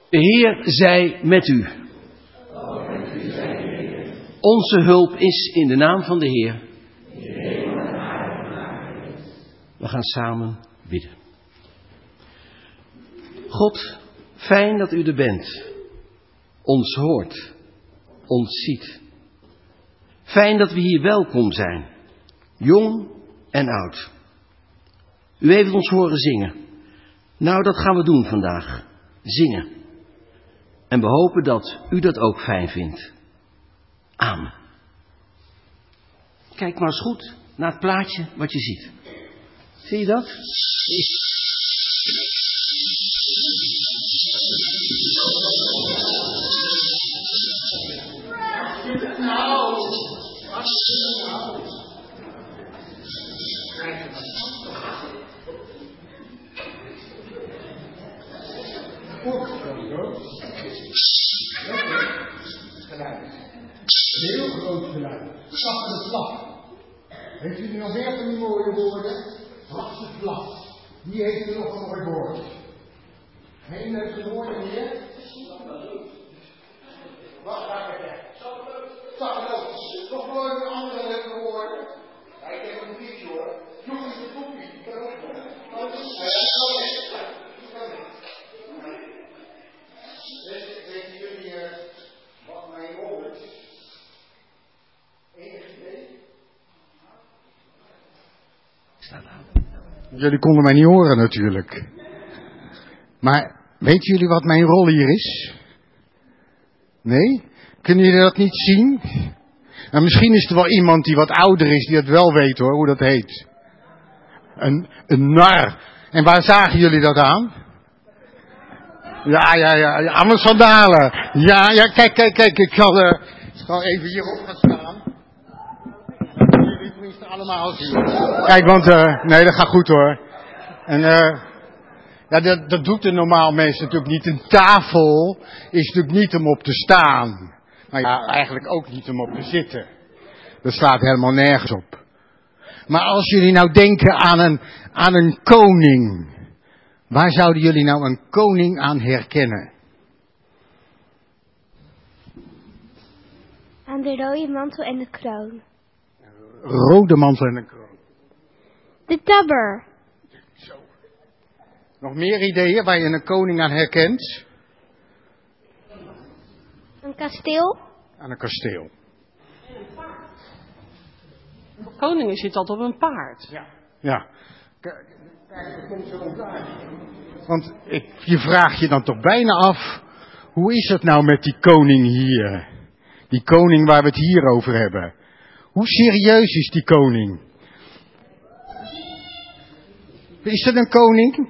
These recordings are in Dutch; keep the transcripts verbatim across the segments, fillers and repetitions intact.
De Heer zij met u. Onze hulp is in de naam van de Heer. We gaan samen bidden. God, fijn dat u er bent. Ons hoort. Ons ziet. Fijn dat we hier welkom zijn. Jong en oud. U heeft ons horen zingen. Nou, dat gaan we doen vandaag. Zingen. En we hopen dat u dat ook fijn vindt. Amen. Kijk maar eens goed naar het plaatje wat je ziet. Zie je dat? Nou, heel groot geluid. Zachte flap. Heeft u nog meer van die mooie woorden? Zachte flap. Wie heeft er nog een mooi woord? Geen heeft een woord meer? Wat gaat er weg? Zachte nog mooi een andere leuke woorden. Ja, ik heb een liedje hoor. Joepie de poepie. Ik kan ook nog. Dus weten jullie wat mij hoort? Enig idee? Jullie konden mij niet horen natuurlijk. Maar weten jullie wat mijn rol hier is? Nee? Kunnen jullie dat niet zien? En misschien is er wel iemand die wat ouder is die het wel weet hoor, hoe dat heet. Een, een nar. En waar zagen jullie dat aan? Ja, ja, ja, ja, aan mijn sandalen. Ja, ja, kijk, kijk, kijk, ik zal, uh, ik zal even hierop gaan staan. Jullie tenminste allemaal zien. Kijk, want, uh, nee, dat gaat goed hoor. En, uh, ja, dat, dat doet de normaal mensen natuurlijk niet. Een tafel is natuurlijk niet om op te staan. Maar ja, eigenlijk ook niet om op te zitten. Dat slaat helemaal nergens op. Maar als jullie nou denken aan een, aan een koning. Waar zouden jullie nou een koning aan herkennen? Aan de rode mantel en de kroon. Rode mantel en een kroon. De tabber. Zo. Nog meer ideeën waar je een koning aan herkent? Een kasteel. Aan een kasteel. Koningen zit altijd op een paard. Ja. Ja. Kijk, er komt zo'n paard. Want ik, je vraagt je dan toch bijna af, hoe is het nou met die koning hier? Die koning waar we het hier over hebben. Hoe serieus is die koning? Is het een koning?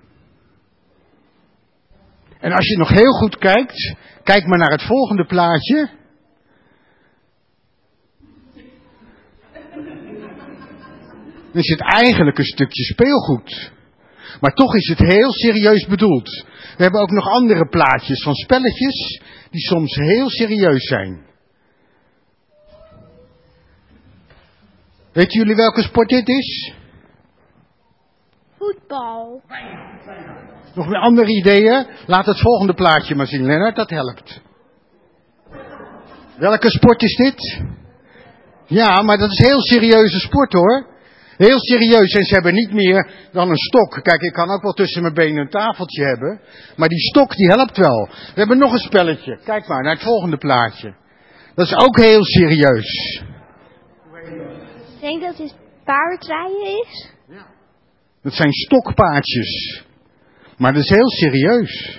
En als je nog heel goed kijkt, kijk maar naar het volgende plaatje. Dan is het eigenlijk een stukje speelgoed. Maar toch is het heel serieus bedoeld. We hebben ook nog andere plaatjes van spelletjes die soms heel serieus zijn. Weten jullie welke sport dit is? Voetbal. Nog meer andere ideeën? Laat het volgende plaatje maar zien, Lennart, dat helpt. Welke sport is dit? Ja, maar dat is een heel serieuze sport hoor. Heel serieus, en ze hebben niet meer dan een stok. Kijk, ik kan ook wel tussen mijn benen een tafeltje hebben. Maar die stok, die helpt wel. We hebben nog een spelletje. Kijk maar, naar het volgende plaatje. Dat is ook heel serieus. Ik denk dat het paardrijden is. Ja. Dat zijn stokpaardjes. Maar dat is heel serieus.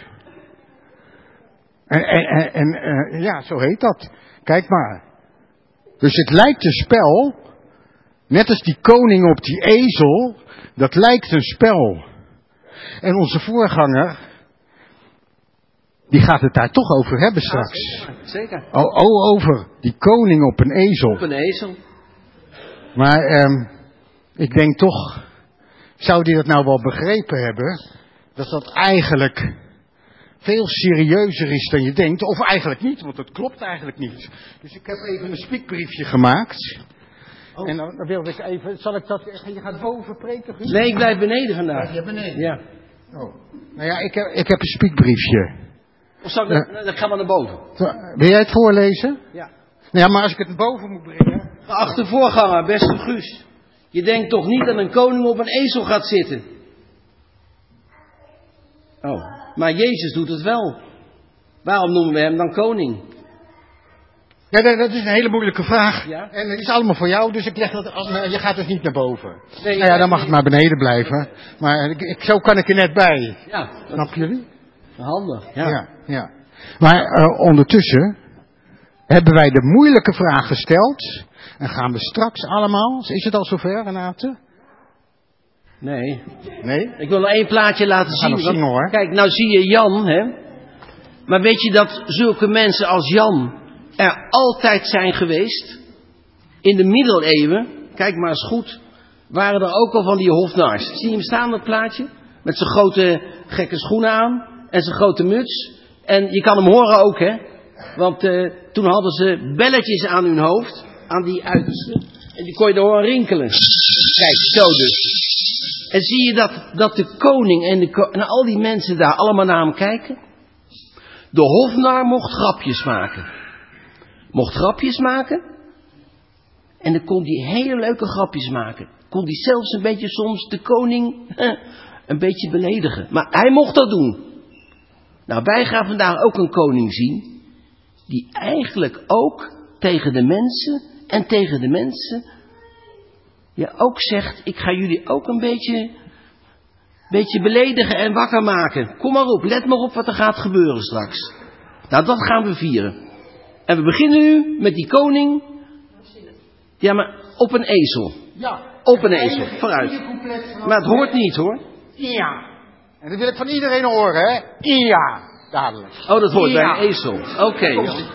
En, en, en, en uh, ja, zo heet dat. Kijk maar. Dus het lijkt een spel... Net als die koning op die ezel, dat lijkt een spel. En onze voorganger, die gaat het daar toch over hebben straks. Ja, zeker. Oh, oh, over die koning op een ezel. Op een ezel. Maar eh, ik denk toch, zou die dat nou wel begrepen hebben, dat dat eigenlijk veel serieuzer is dan je denkt. Of eigenlijk niet, want dat klopt eigenlijk niet. Dus ik heb even een spiekbriefje gemaakt. Oh. En dan wilde ik even, zal ik dat, je gaat boven preken? Guus? Nee, ik blijf beneden vandaag. Ja, beneden? Ja. Oh. Nou ja, ik heb, ik heb een spiekbriefje. Of zal ik, uh, dan gaan we naar boven. Wil jij het voorlezen? Ja. Nou ja, maar als ik het naar boven moet brengen... Geachte voorganger, beste Guus. Je denkt toch niet dat een koning op een ezel gaat zitten? Oh, maar Jezus doet het wel. Waarom noemen we hem dan koning? Ja, dat is een hele moeilijke vraag. Ja? En het is allemaal voor jou, dus ik leg dat als, je gaat dus niet naar boven. Nee, nou ja, dan mag het maar beneden blijven. Maar ik, ik, zo kan ik er net bij. Ja. Snap jullie? Handig, ja. Ja, ja. Maar uh, ondertussen hebben wij de moeilijke vraag gesteld. En gaan we straks allemaal... Is het al zover, Renate? Nee. Nee? Ik wil nog één plaatje laten zien. zien hoor. Kijk, nou zie je Jan, hè. Maar weet je dat zulke mensen als Jan er altijd zijn geweest? In de middeleeuwen, kijk maar eens goed, waren er ook al van die hofnaars. Zie je hem staan, dat plaatje? Met zijn grote gekke schoenen aan en zijn grote muts. En je kan hem horen ook, hè. Want uh, toen hadden ze belletjes aan hun hoofd, aan die uiterste. En die kon je er horen rinkelen. Kijk, zo dus. En zie je dat, dat de koning en, de ko- en al die mensen daar allemaal naar hem kijken? De hofnar mocht grapjes maken. Mocht grapjes maken. En dan kon hij hele leuke grapjes maken. Kon hij zelfs een beetje soms de koning eh, een beetje beledigen. Maar hij mocht dat doen. Nou, wij gaan vandaag ook een koning zien. Die eigenlijk ook tegen de mensen en tegen de mensen... Ja, ook zegt, ik ga jullie ook een beetje, beetje beledigen en wakker maken. Kom maar op, let maar op wat er gaat gebeuren straks. Nou, dat gaan we vieren. En we beginnen nu met die koning. Ja, maar op een ezel. Ja. Op een ezel, vooruit. Maar het hoort niet, hoor. Ja. En dat wil ik van iedereen horen, hè? Ja. Dadelijk. Oh, dat hoort ja. bij een ezel. Oké. Okay.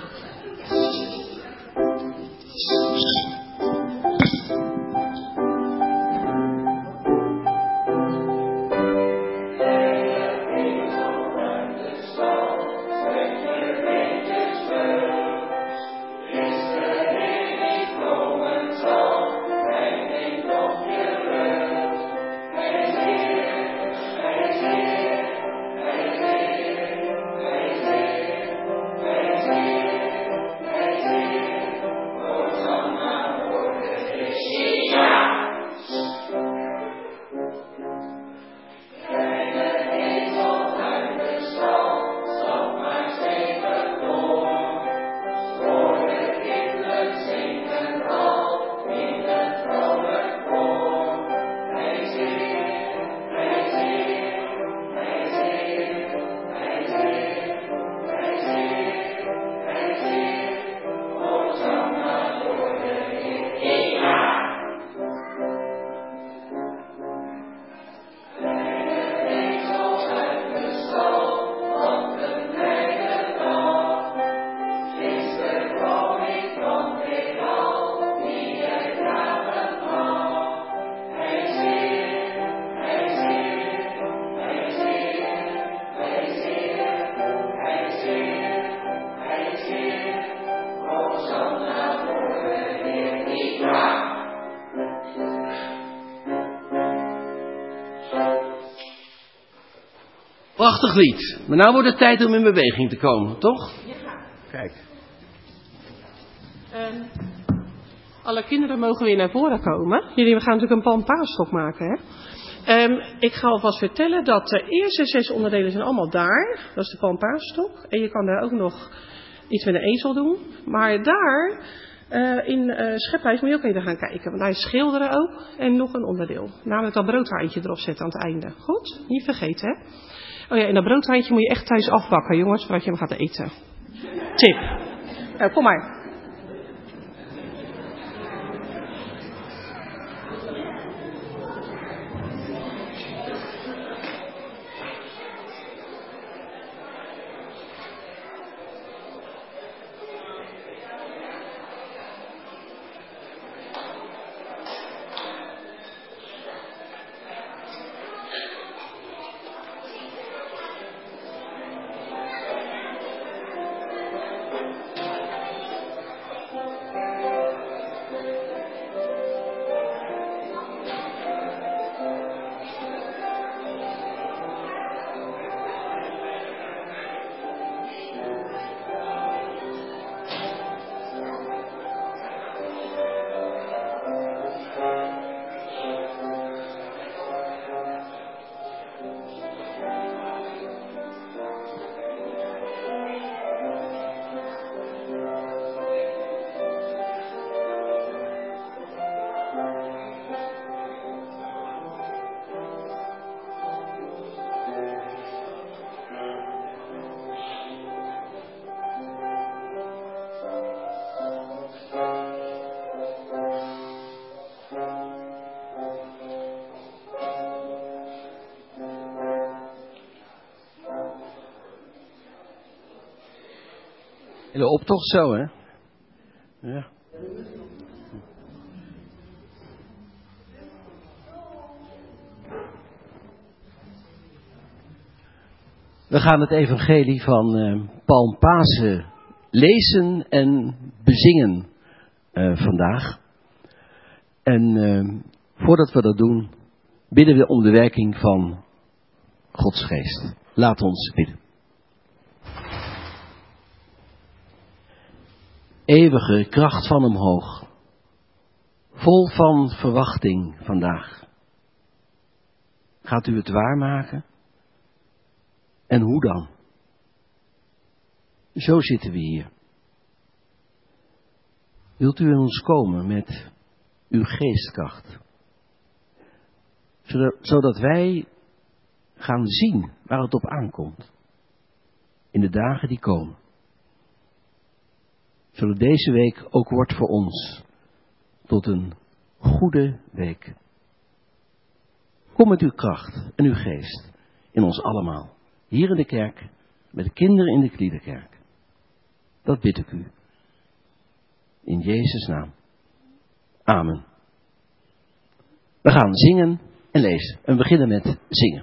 Prachtig lied. Maar nou wordt het tijd om in beweging te komen, toch? Ja. Kijk. Um, alle kinderen mogen weer naar voren komen. Jullie gaan natuurlijk een palmpaarstok maken, hè? Um, ik ga alvast vertellen dat de eerste zes onderdelen zijn allemaal daar. Dat is de palmpaarstok. En je kan daar ook nog iets met een ezel doen. Maar daar, uh, in uh, Schephuis, moet je ook even gaan kijken. Want daar is schilderen ook. En nog een onderdeel. Namelijk dat broodhaantje erop zetten aan het einde. Goed? Niet vergeten, hè? Oh ja, en dat broodhaantje moet je echt thuis afbakken, jongens, voordat je hem gaat eten. Tip. Nou, kom maar. In de optocht zo, hè? Ja. We gaan het evangelie van uh, Palmpasen lezen en bezingen uh, vandaag. En uh, voordat we dat doen, bidden we om de werking van Gods geest. Laat ons bidden. Eeuwige kracht van omhoog, vol van verwachting vandaag. Gaat u het waarmaken? En hoe dan? Zo zitten we hier. Wilt u in ons komen met uw geestkracht? Zodat, zodat wij gaan zien waar het op aankomt. In de dagen die komen. Zodat deze week ook wordt voor ons tot een goede week. Kom met uw kracht en uw geest in ons allemaal. Hier in de kerk, met de kinderen in de Kliederkerk. Dat bid ik u. In Jezus' naam. Amen. We gaan zingen en lezen. En we beginnen met zingen.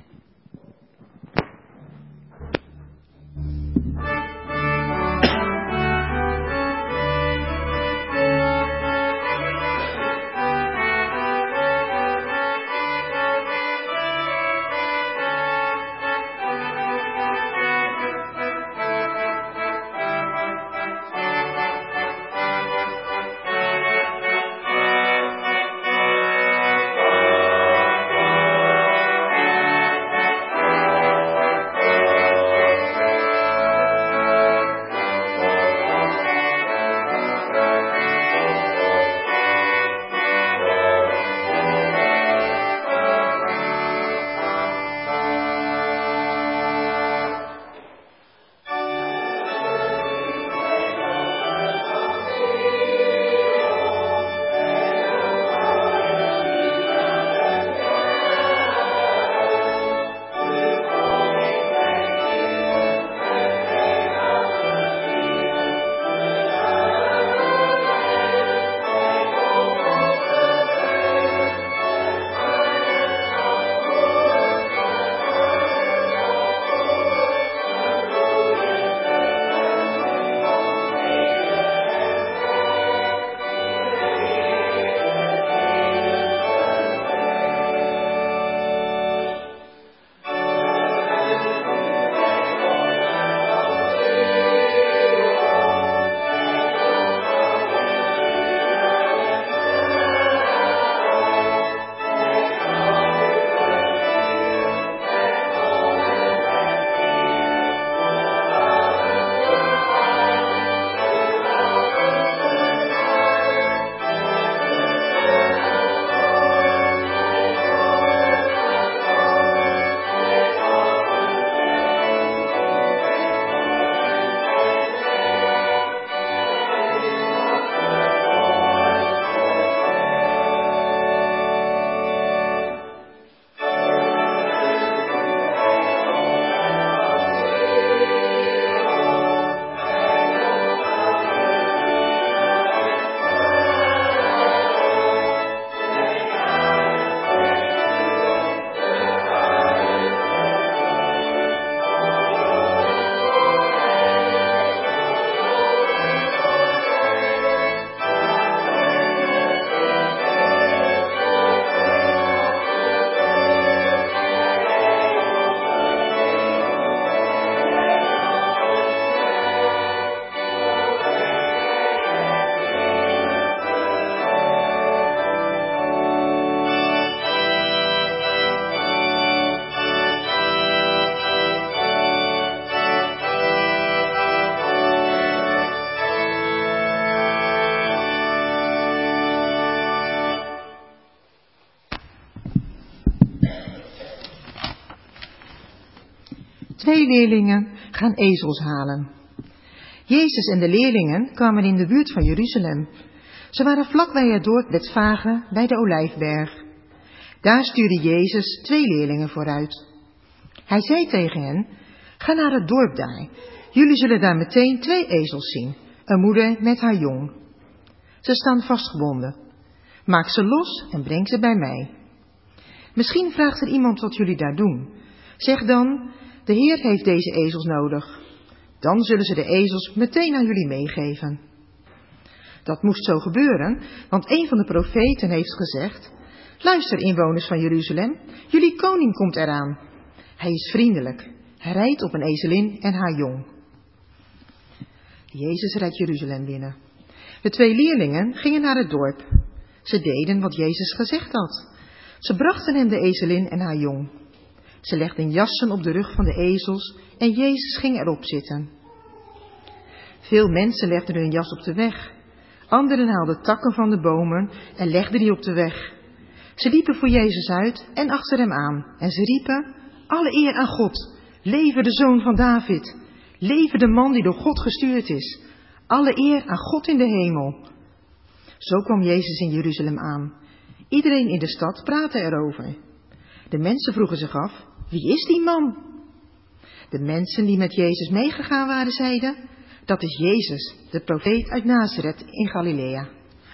Twee leerlingen gaan ezels halen. Jezus en de leerlingen kwamen in de buurt van Jeruzalem. Ze waren vlakbij het dorp Betfage bij de Olijfberg. Daar stuurde Jezus twee leerlingen vooruit. Hij zei tegen hen: ga naar het dorp daar. Jullie zullen daar meteen twee ezels zien, Een moeder met haar jong. Ze staan vastgebonden. Maak ze los en breng ze bij mij. Misschien vraagt er iemand wat jullie daar doen. Zeg dan, de Heer heeft deze ezels nodig. Dan zullen ze de ezels meteen aan jullie meegeven. Dat moest zo gebeuren, want een van de profeten heeft gezegd: luister, inwoners van Jeruzalem, jullie koning komt eraan. Hij is vriendelijk. Hij rijdt op een ezelin en haar jong. Jezus rijdt Jeruzalem binnen. De twee leerlingen gingen naar het dorp. Ze deden wat Jezus gezegd had. Ze brachten hem de ezelin en haar jong. Ze legden jassen op de rug van de ezels en Jezus ging erop zitten. Veel mensen legden hun jas op de weg. Anderen haalden takken van de bomen en legden die op de weg. Ze liepen voor Jezus uit en achter hem aan. En ze riepen: alle eer aan God. Leve de Zoon van David. Leve de man die door God gestuurd is. Alle eer aan God in de hemel. Zo kwam Jezus in Jeruzalem aan. Iedereen in de stad praatte erover. De mensen vroegen zich af: wie is die man? De mensen die met Jezus meegegaan waren zeiden: dat is Jezus, de profeet uit Nazareth in Galilea.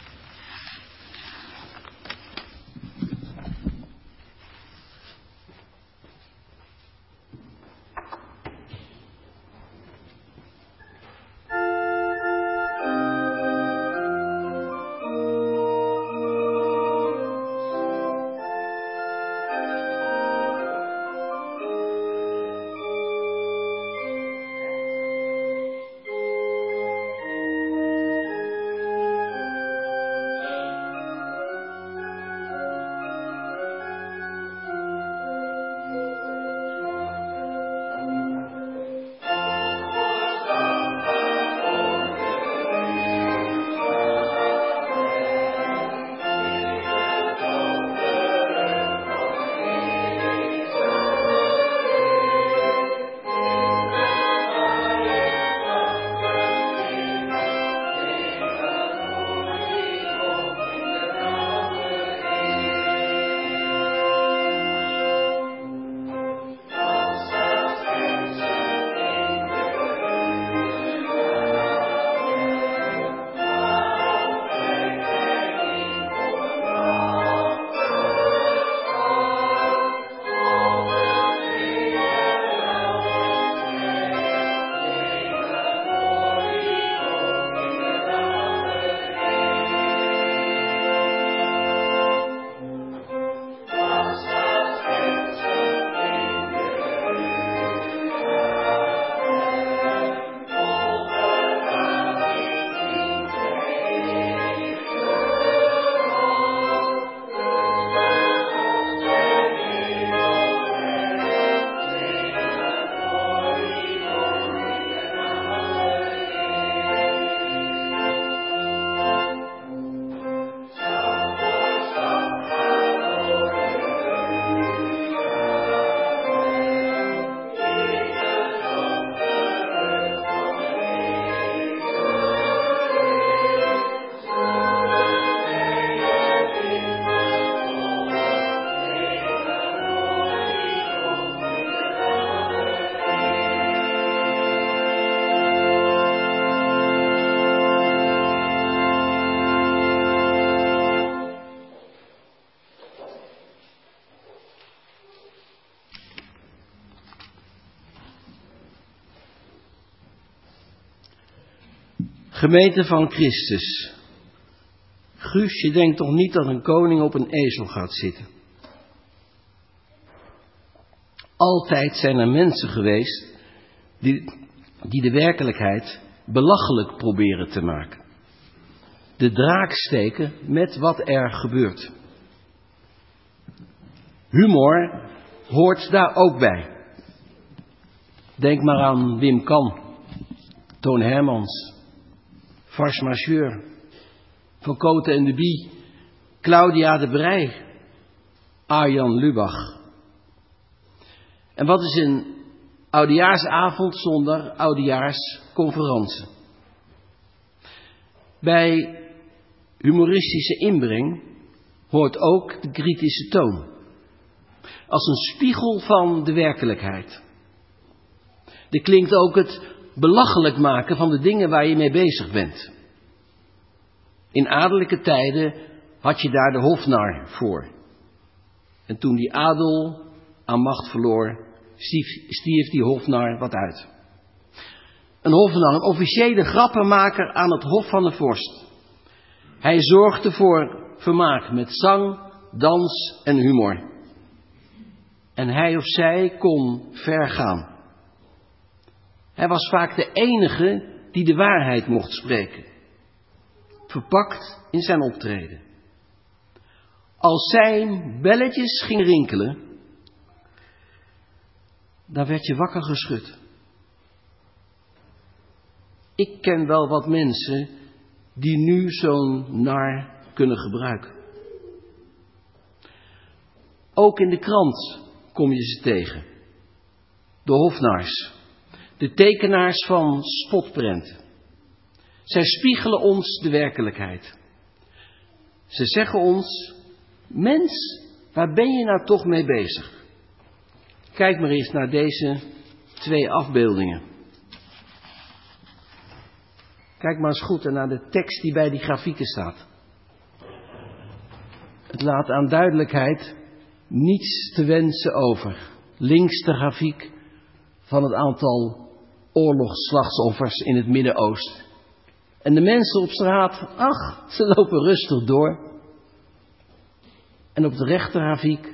Gemeente van Christus. Guus, je denkt toch niet dat een koning op een ezel gaat zitten? Altijd zijn er mensen geweest die, die de werkelijkheid belachelijk proberen te maken. De draak steken met wat er gebeurt. Humor hoort daar ook bij. Denk maar aan Wim Kan, Toon Hermans, Farce Majeure, Van Cote en de Bie, Claudia de Brij, Arjan Lubach. En wat is een oudejaarsavond zonder oudejaarsconferentie? Bij humoristische inbreng hoort ook de kritische toon. Als een spiegel van de werkelijkheid. Er klinkt ook het belachelijk maken van de dingen waar je mee bezig bent. In adellijke tijden had je daar de hofnar voor. En toen die adel aan macht verloor, stierf die hofnar wat uit. Een hofnar, een officiële grappenmaker aan het hof van de vorst. Hij zorgde voor vermaak met zang, dans en humor. En hij of zij kon ver gaan. Hij was vaak de enige die de waarheid mocht spreken. Verpakt in zijn optreden. Als zijn belletjes gingen rinkelen, dan werd je wakker geschud. Ik ken wel wat mensen die nu zo'n nar kunnen gebruiken. Ook in de krant kom je ze tegen. De hofnars, de tekenaars van spotprenten. Zij spiegelen ons de werkelijkheid. Ze zeggen ons, mens, waar ben je nou toch mee bezig? Kijk maar eens naar deze twee afbeeldingen. Kijk maar eens goed naar de tekst die bij die grafieken staat. Het laat aan duidelijkheid niets te wensen over. Links de grafiek van het aantal oorlogsslachtoffers in het Midden-Oosten. En de mensen op straat, ach, ze lopen rustig door. En op de rechter grafiek,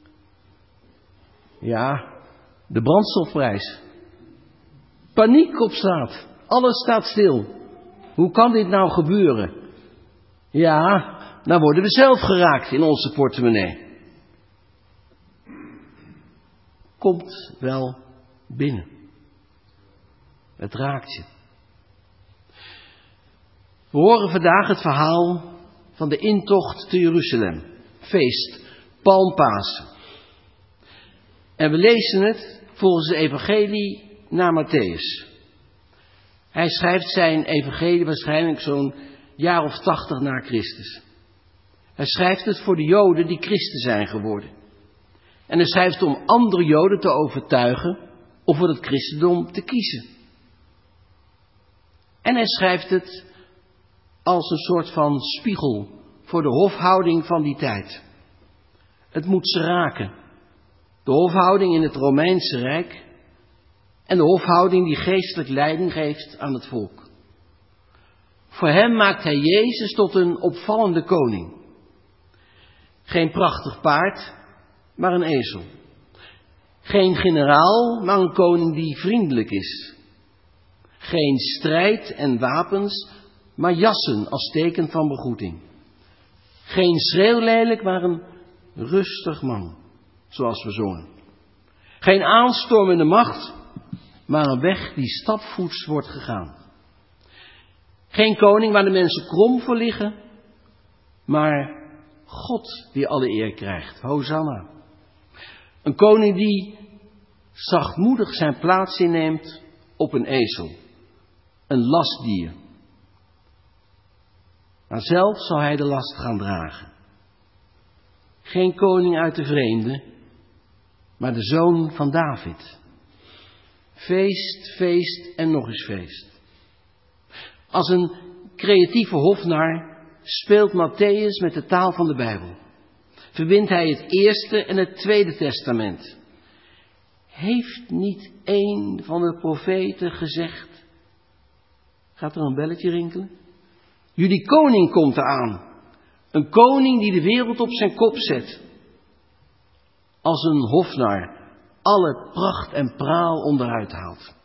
ja, de brandstofprijs. Paniek op straat, alles staat stil. Hoe kan dit nou gebeuren? Ja, nou worden we zelf geraakt in onze portemonnee. Komt wel binnen. Het raakt je. We horen vandaag het verhaal van de intocht te Jeruzalem. Feest, Palmpasen. En we lezen het volgens de evangelie naar Matthäus. Hij schrijft zijn evangelie waarschijnlijk zo'n jaar of tachtig na Christus. Hij schrijft het voor de Joden die christen zijn geworden. En hij schrijft om andere Joden te overtuigen om voor het christendom te kiezen. En hij schrijft het als een soort van spiegel voor de hofhouding van die tijd. Het moet ze raken. De hofhouding in het Romeinse Rijk en de hofhouding die geestelijk leiding geeft aan het volk. Voor hem maakt hij Jezus tot een opvallende koning. Geen prachtig paard, maar een ezel. Geen generaal, maar een koning die vriendelijk is. Geen strijd en wapens, maar jassen als teken van begroeting. Geen schreeuwlelijk, maar een rustig man, zoals we zongen. Geen aanstormende macht, maar een weg die stapvoets wordt gegaan. Geen koning waar de mensen krom voor liggen, maar God die alle eer krijgt. Hosanna. Een koning die zachtmoedig zijn plaats inneemt op een ezel. Een lastdier. Maar zelf zal hij de last gaan dragen. Geen koning uit de vreemde, maar de zoon van David. Feest, feest en nog eens feest. Als een creatieve hofnar speelt Matthäus met de taal van de Bijbel. Verbindt hij het Eerste en het Tweede Testament. Heeft niet één van de profeten gezegd, gaat er een belletje rinkelen? Jullie koning komt eraan. Een koning die de wereld op zijn kop zet. Als een hofnar alle pracht en praal onderuit haalt.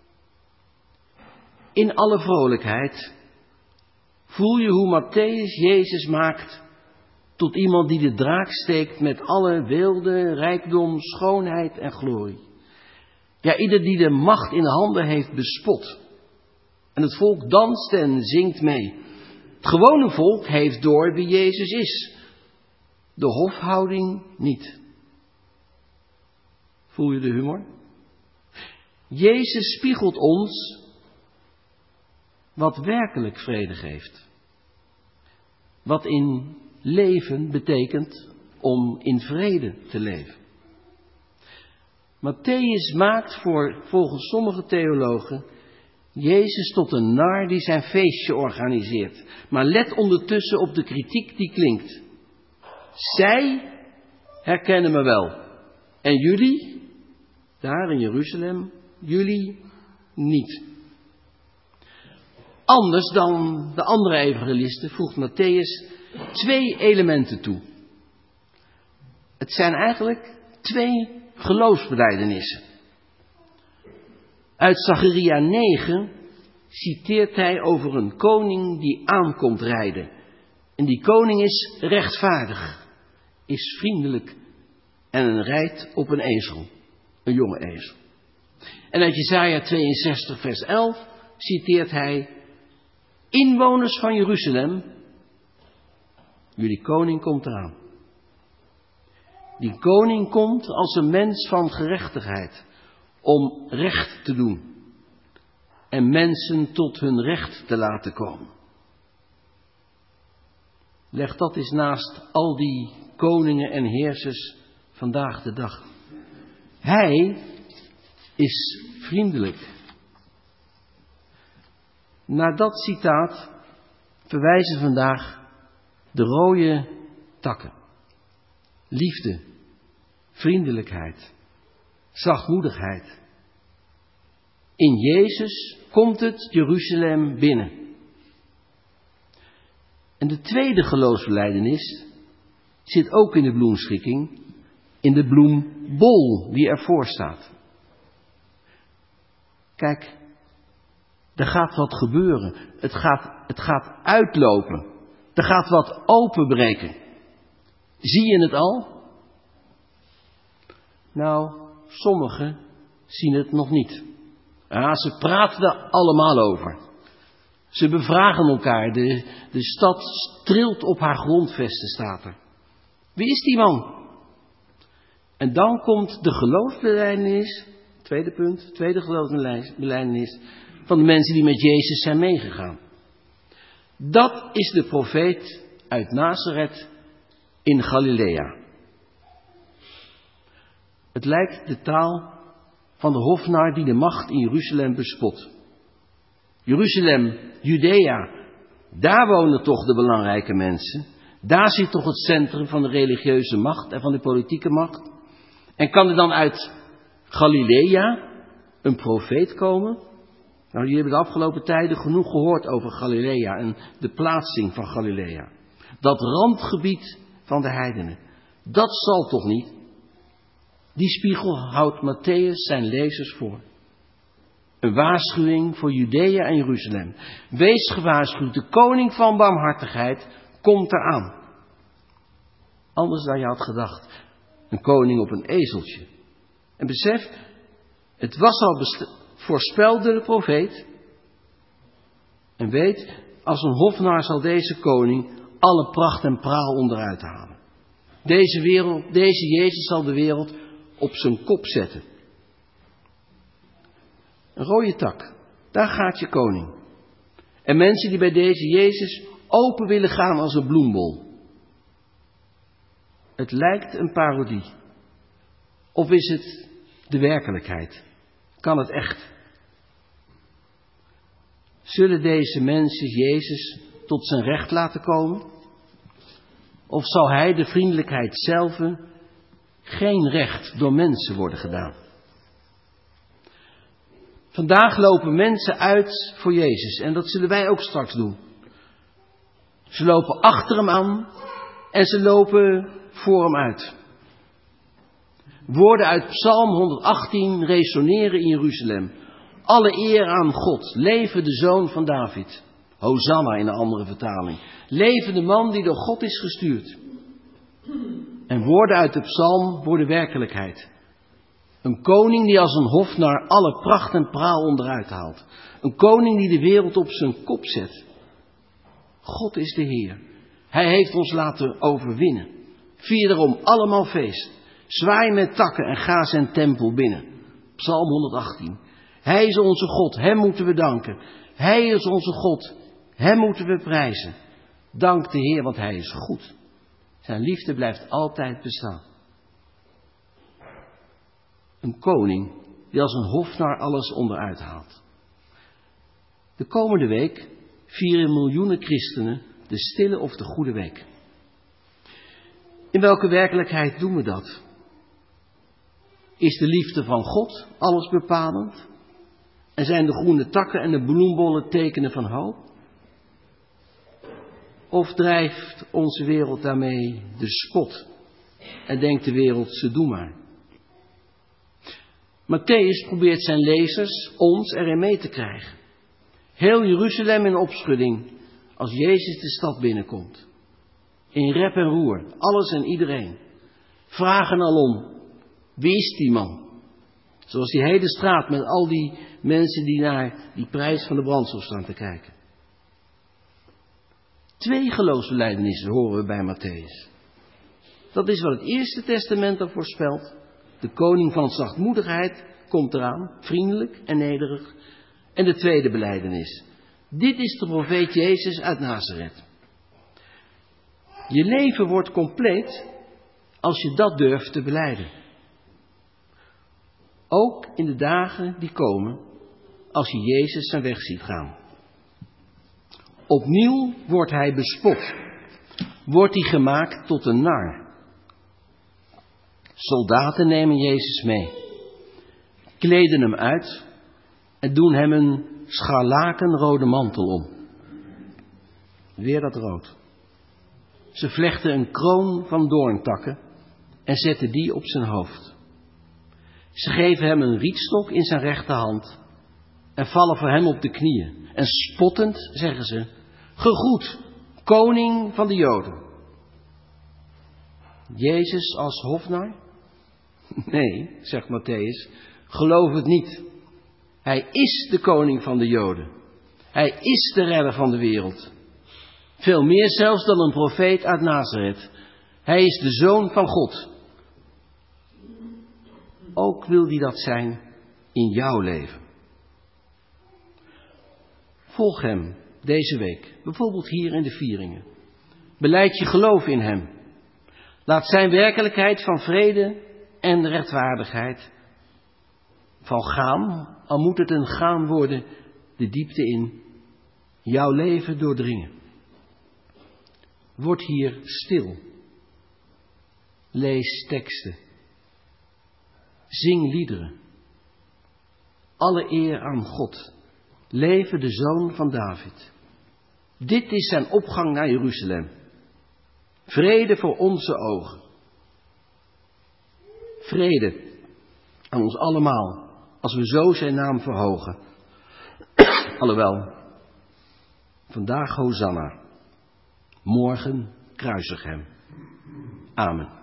In alle vrolijkheid voel je hoe Matthäus Jezus maakt tot iemand die de draak steekt met alle weelde, rijkdom, schoonheid en glorie. Ja, ieder die de macht in de handen heeft bespot. En het volk danst en zingt mee. Het gewone volk heeft door wie Jezus is. De hofhouding niet. Voel je de humor? Jezus spiegelt ons wat werkelijk vrede geeft. Wat in leven betekent om in vrede te leven. Matthäus maakt voor, volgens sommige theologen Jezus tot een nar die zijn feestje organiseert. Maar let ondertussen op de kritiek die klinkt. Zij herkennen me wel. En jullie, daar in Jeruzalem, jullie niet. Anders dan de andere evangelisten voegt Mattheüs twee elementen toe. Het zijn eigenlijk twee geloofsbelijdenissen. Uit Zacharia negen citeert hij over een koning die aankomt rijden. En die koning is rechtvaardig, is vriendelijk en rijdt op een ezel, een jonge ezel. En uit Jesaja tweeënzestig vers elf citeert hij: inwoners van Jeruzalem, jullie koning komt eraan. Die koning komt als een mens van gerechtigheid, om recht te doen en mensen tot hun recht te laten komen. Leg dat eens naast al die koningen en heersers vandaag de dag. Hij is vriendelijk. Naar dat citaat verwijzen vandaag de rode takken. Liefde, vriendelijkheid, zachtmoedigheid. In Jezus komt het Jeruzalem binnen. En de tweede geloofsbelijdenis zit ook in de bloemschikking, in de bloembol die ervoor staat. Kijk, er gaat wat gebeuren. Het gaat, het gaat uitlopen. Er gaat wat openbreken. Zie je het al? Nou, sommigen zien het nog niet. Ja, ze praten er allemaal over. Ze bevragen elkaar. De, de stad trilt op haar grondvesten, staat er. Wie is die man? En dan komt de geloofsbelijdenis, tweede punt, tweede geloofsbelijdenis, van de mensen die met Jezus zijn meegegaan. Dat is de profeet uit Nazareth in Galilea. Het lijkt de taal van de hofnar die de macht in Jeruzalem bespot. Jeruzalem, Judea, daar wonen toch de belangrijke mensen. Daar zit toch het centrum van de religieuze macht en van de politieke macht. En kan er dan uit Galilea een profeet komen? Nou, jullie hebben de afgelopen tijden genoeg gehoord over Galilea en de plaatsing van Galilea. Dat randgebied van de heidenen. Dat zal toch niet? Die spiegel houdt Mattheüs zijn lezers voor. Een waarschuwing voor Judea en Jeruzalem. Wees gewaarschuwd, de koning van barmhartigheid komt eraan. Anders dan je had gedacht. Een koning op een ezeltje. En besef, het was al best- voorspeld door de profeet. En weet, als een hofnar zal deze koning alle pracht en praal onderuit halen. Deze wereld, deze Jezus zal de wereld op zijn kop zetten. Een rode tak, daar gaat je koning. En mensen die bij deze Jezus open willen gaan als een bloembol. Het lijkt een parodie. Of is het de werkelijkheid? Kan het echt? Zullen deze mensen Jezus tot zijn recht laten komen? Of zal hij de vriendelijkheid zelf geen recht door mensen worden gedaan? Vandaag lopen mensen uit voor Jezus en dat zullen wij ook straks doen. Ze lopen achter hem aan en ze lopen voor hem uit. Woorden uit Psalm honderdachttien resoneren in Jeruzalem. Alle eer aan God, leve de zoon van David. Hosanna in een andere vertaling. Leve de man die door God is gestuurd. En woorden uit de psalm worden werkelijkheid. Een koning die als een hofnar alle pracht en praal onderuit haalt. Een koning die de wereld op zijn kop zet. God is de Heer. Hij heeft ons laten overwinnen. Vier daarom allemaal feest. Zwaai met takken en ga zijn tempel binnen. Psalm honderdachttien. Hij is onze God, hem moeten we danken. Hij is onze God, hem moeten we prijzen. Dank de Heer, want hij is goed. Zijn liefde blijft altijd bestaan. Een koning die als een hofnar alles onderuit haalt. De komende week vieren miljoenen christenen de stille of de goede week. In welke werkelijkheid doen we dat? Is de liefde van God alles bepalend? En zijn de groene takken en de bloembollen tekenen van hoop? Of drijft onze wereld daarmee de spot en denkt de wereld, ze doen maar? Mattheüs probeert zijn lezers, ons, erin mee te krijgen. Heel Jeruzalem in opschudding als Jezus de stad binnenkomt. In rep en roer, alles en iedereen. Vragen alom, wie is die man? Zoals die hele straat met al die mensen die naar die prijs van de brandstof staan te kijken. Twee geloofsbelijdenissen horen we bij Mattheüs. Dat is wat het Eerste Testament al voorspelt. De koning van zachtmoedigheid komt eraan, vriendelijk en nederig. En de tweede belijdenis. Dit is de profeet Jezus uit Nazareth. Je leven wordt compleet als je dat durft te belijden. Ook in de dagen die komen, als je Jezus zijn weg ziet gaan. Opnieuw wordt hij bespot. Wordt hij gemaakt tot een nar. Soldaten nemen Jezus mee. Kleden hem uit en doen hem een scharlakenrode mantel om. Weer dat rood. Ze vlechten een kroon van doorntakken en zetten die op zijn hoofd. Ze geven hem een rietstok in zijn rechterhand en vallen voor hem op de knieën. En spottend zeggen ze, gegroet, koning van de Joden. Jezus als hofnar? Nee, zegt Mattheüs, geloof het niet. Hij is de koning van de Joden. Hij is de redder van de wereld. Veel meer zelfs dan een profeet uit Nazareth. Hij is de Zoon van God. Ook wil hij dat zijn in jouw leven. Volg hem deze week, bijvoorbeeld hier in de vieringen. Belijd je geloof in hem. Laat zijn werkelijkheid van vrede en rechtvaardigheid, van gaan, al moet het een gaan worden, de diepte in, jouw leven doordringen. Word hier stil. Lees teksten. Zing liederen. Alle eer aan God. Leve de Zoon van David. Dit is zijn opgang naar Jeruzalem. Vrede voor onze ogen. Vrede aan ons allemaal, als we zo zijn naam verhogen. Alhoewel, vandaag Hosanna. Morgen kruisig hem. Amen.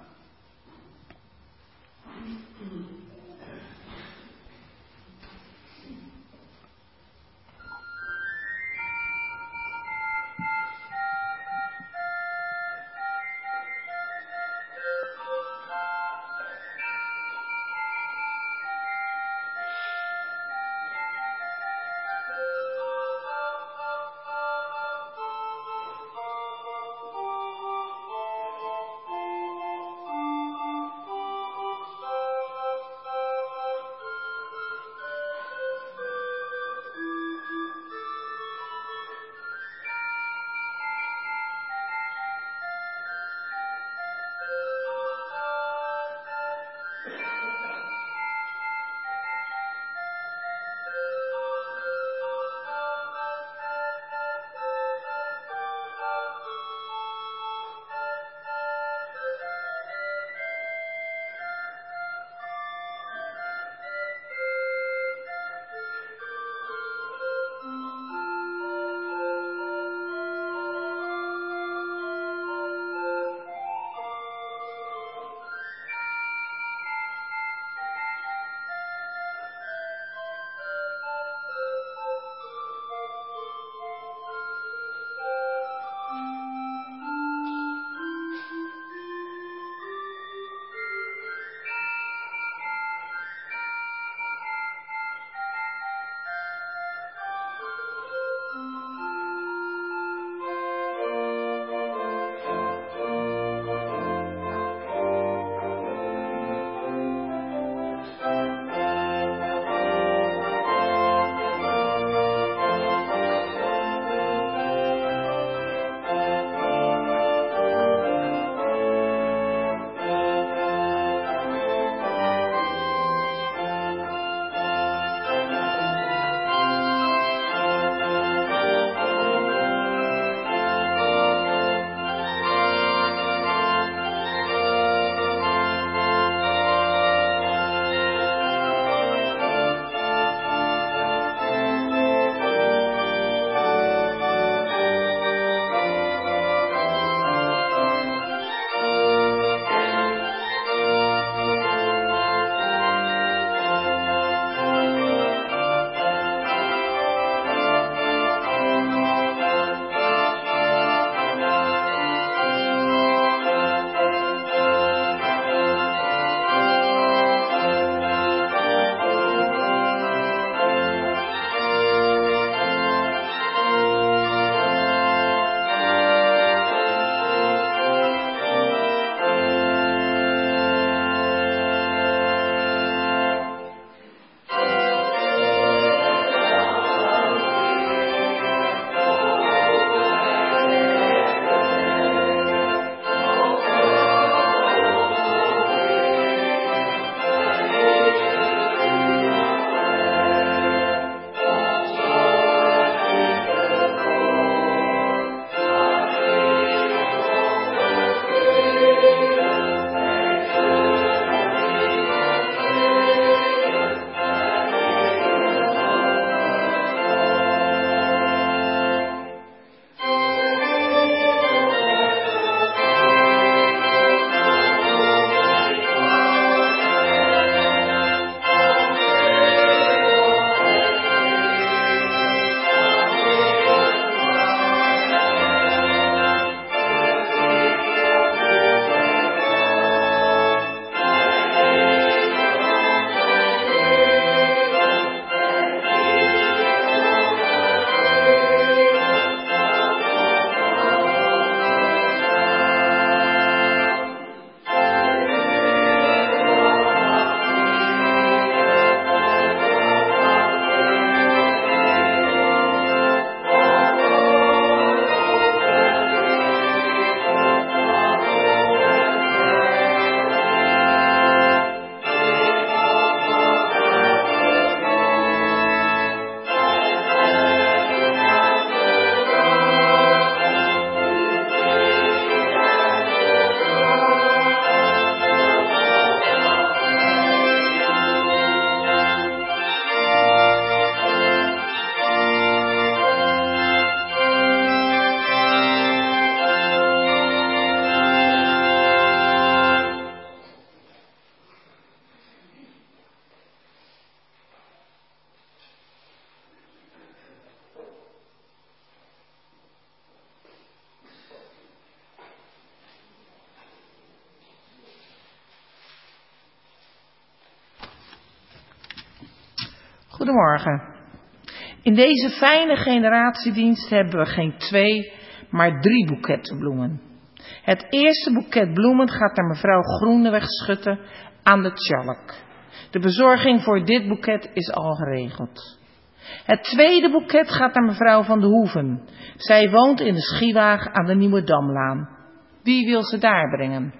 Goedemorgen. In deze fijne generatiedienst hebben we geen twee, maar drie boeketten bloemen. Het eerste boeket bloemen gaat naar mevrouw Groeneweg Schutte aan de Tjalk. De bezorging voor dit boeket is al geregeld. Het tweede boeket gaat naar mevrouw Van de Hoeven. Zij woont in de Schiewaag aan de Nieuwe Damlaan. Wie wil ze daar brengen?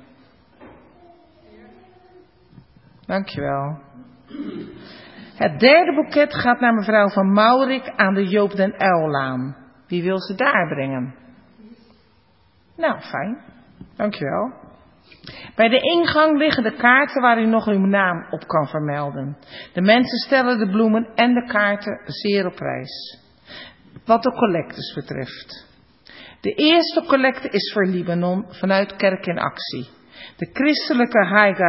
Dankjewel. Het derde boeket gaat naar mevrouw Van Maurik aan de Joop den Uylaan. Wie wil ze daar brengen? Nou, fijn. Dankjewel. Bij de ingang liggen de kaarten waar u nog uw naam op kan vermelden. De mensen stellen de bloemen en de kaarten zeer op prijs. Wat de collectes betreft. De eerste collecte is voor Libanon vanuit Kerk in Actie. De christelijke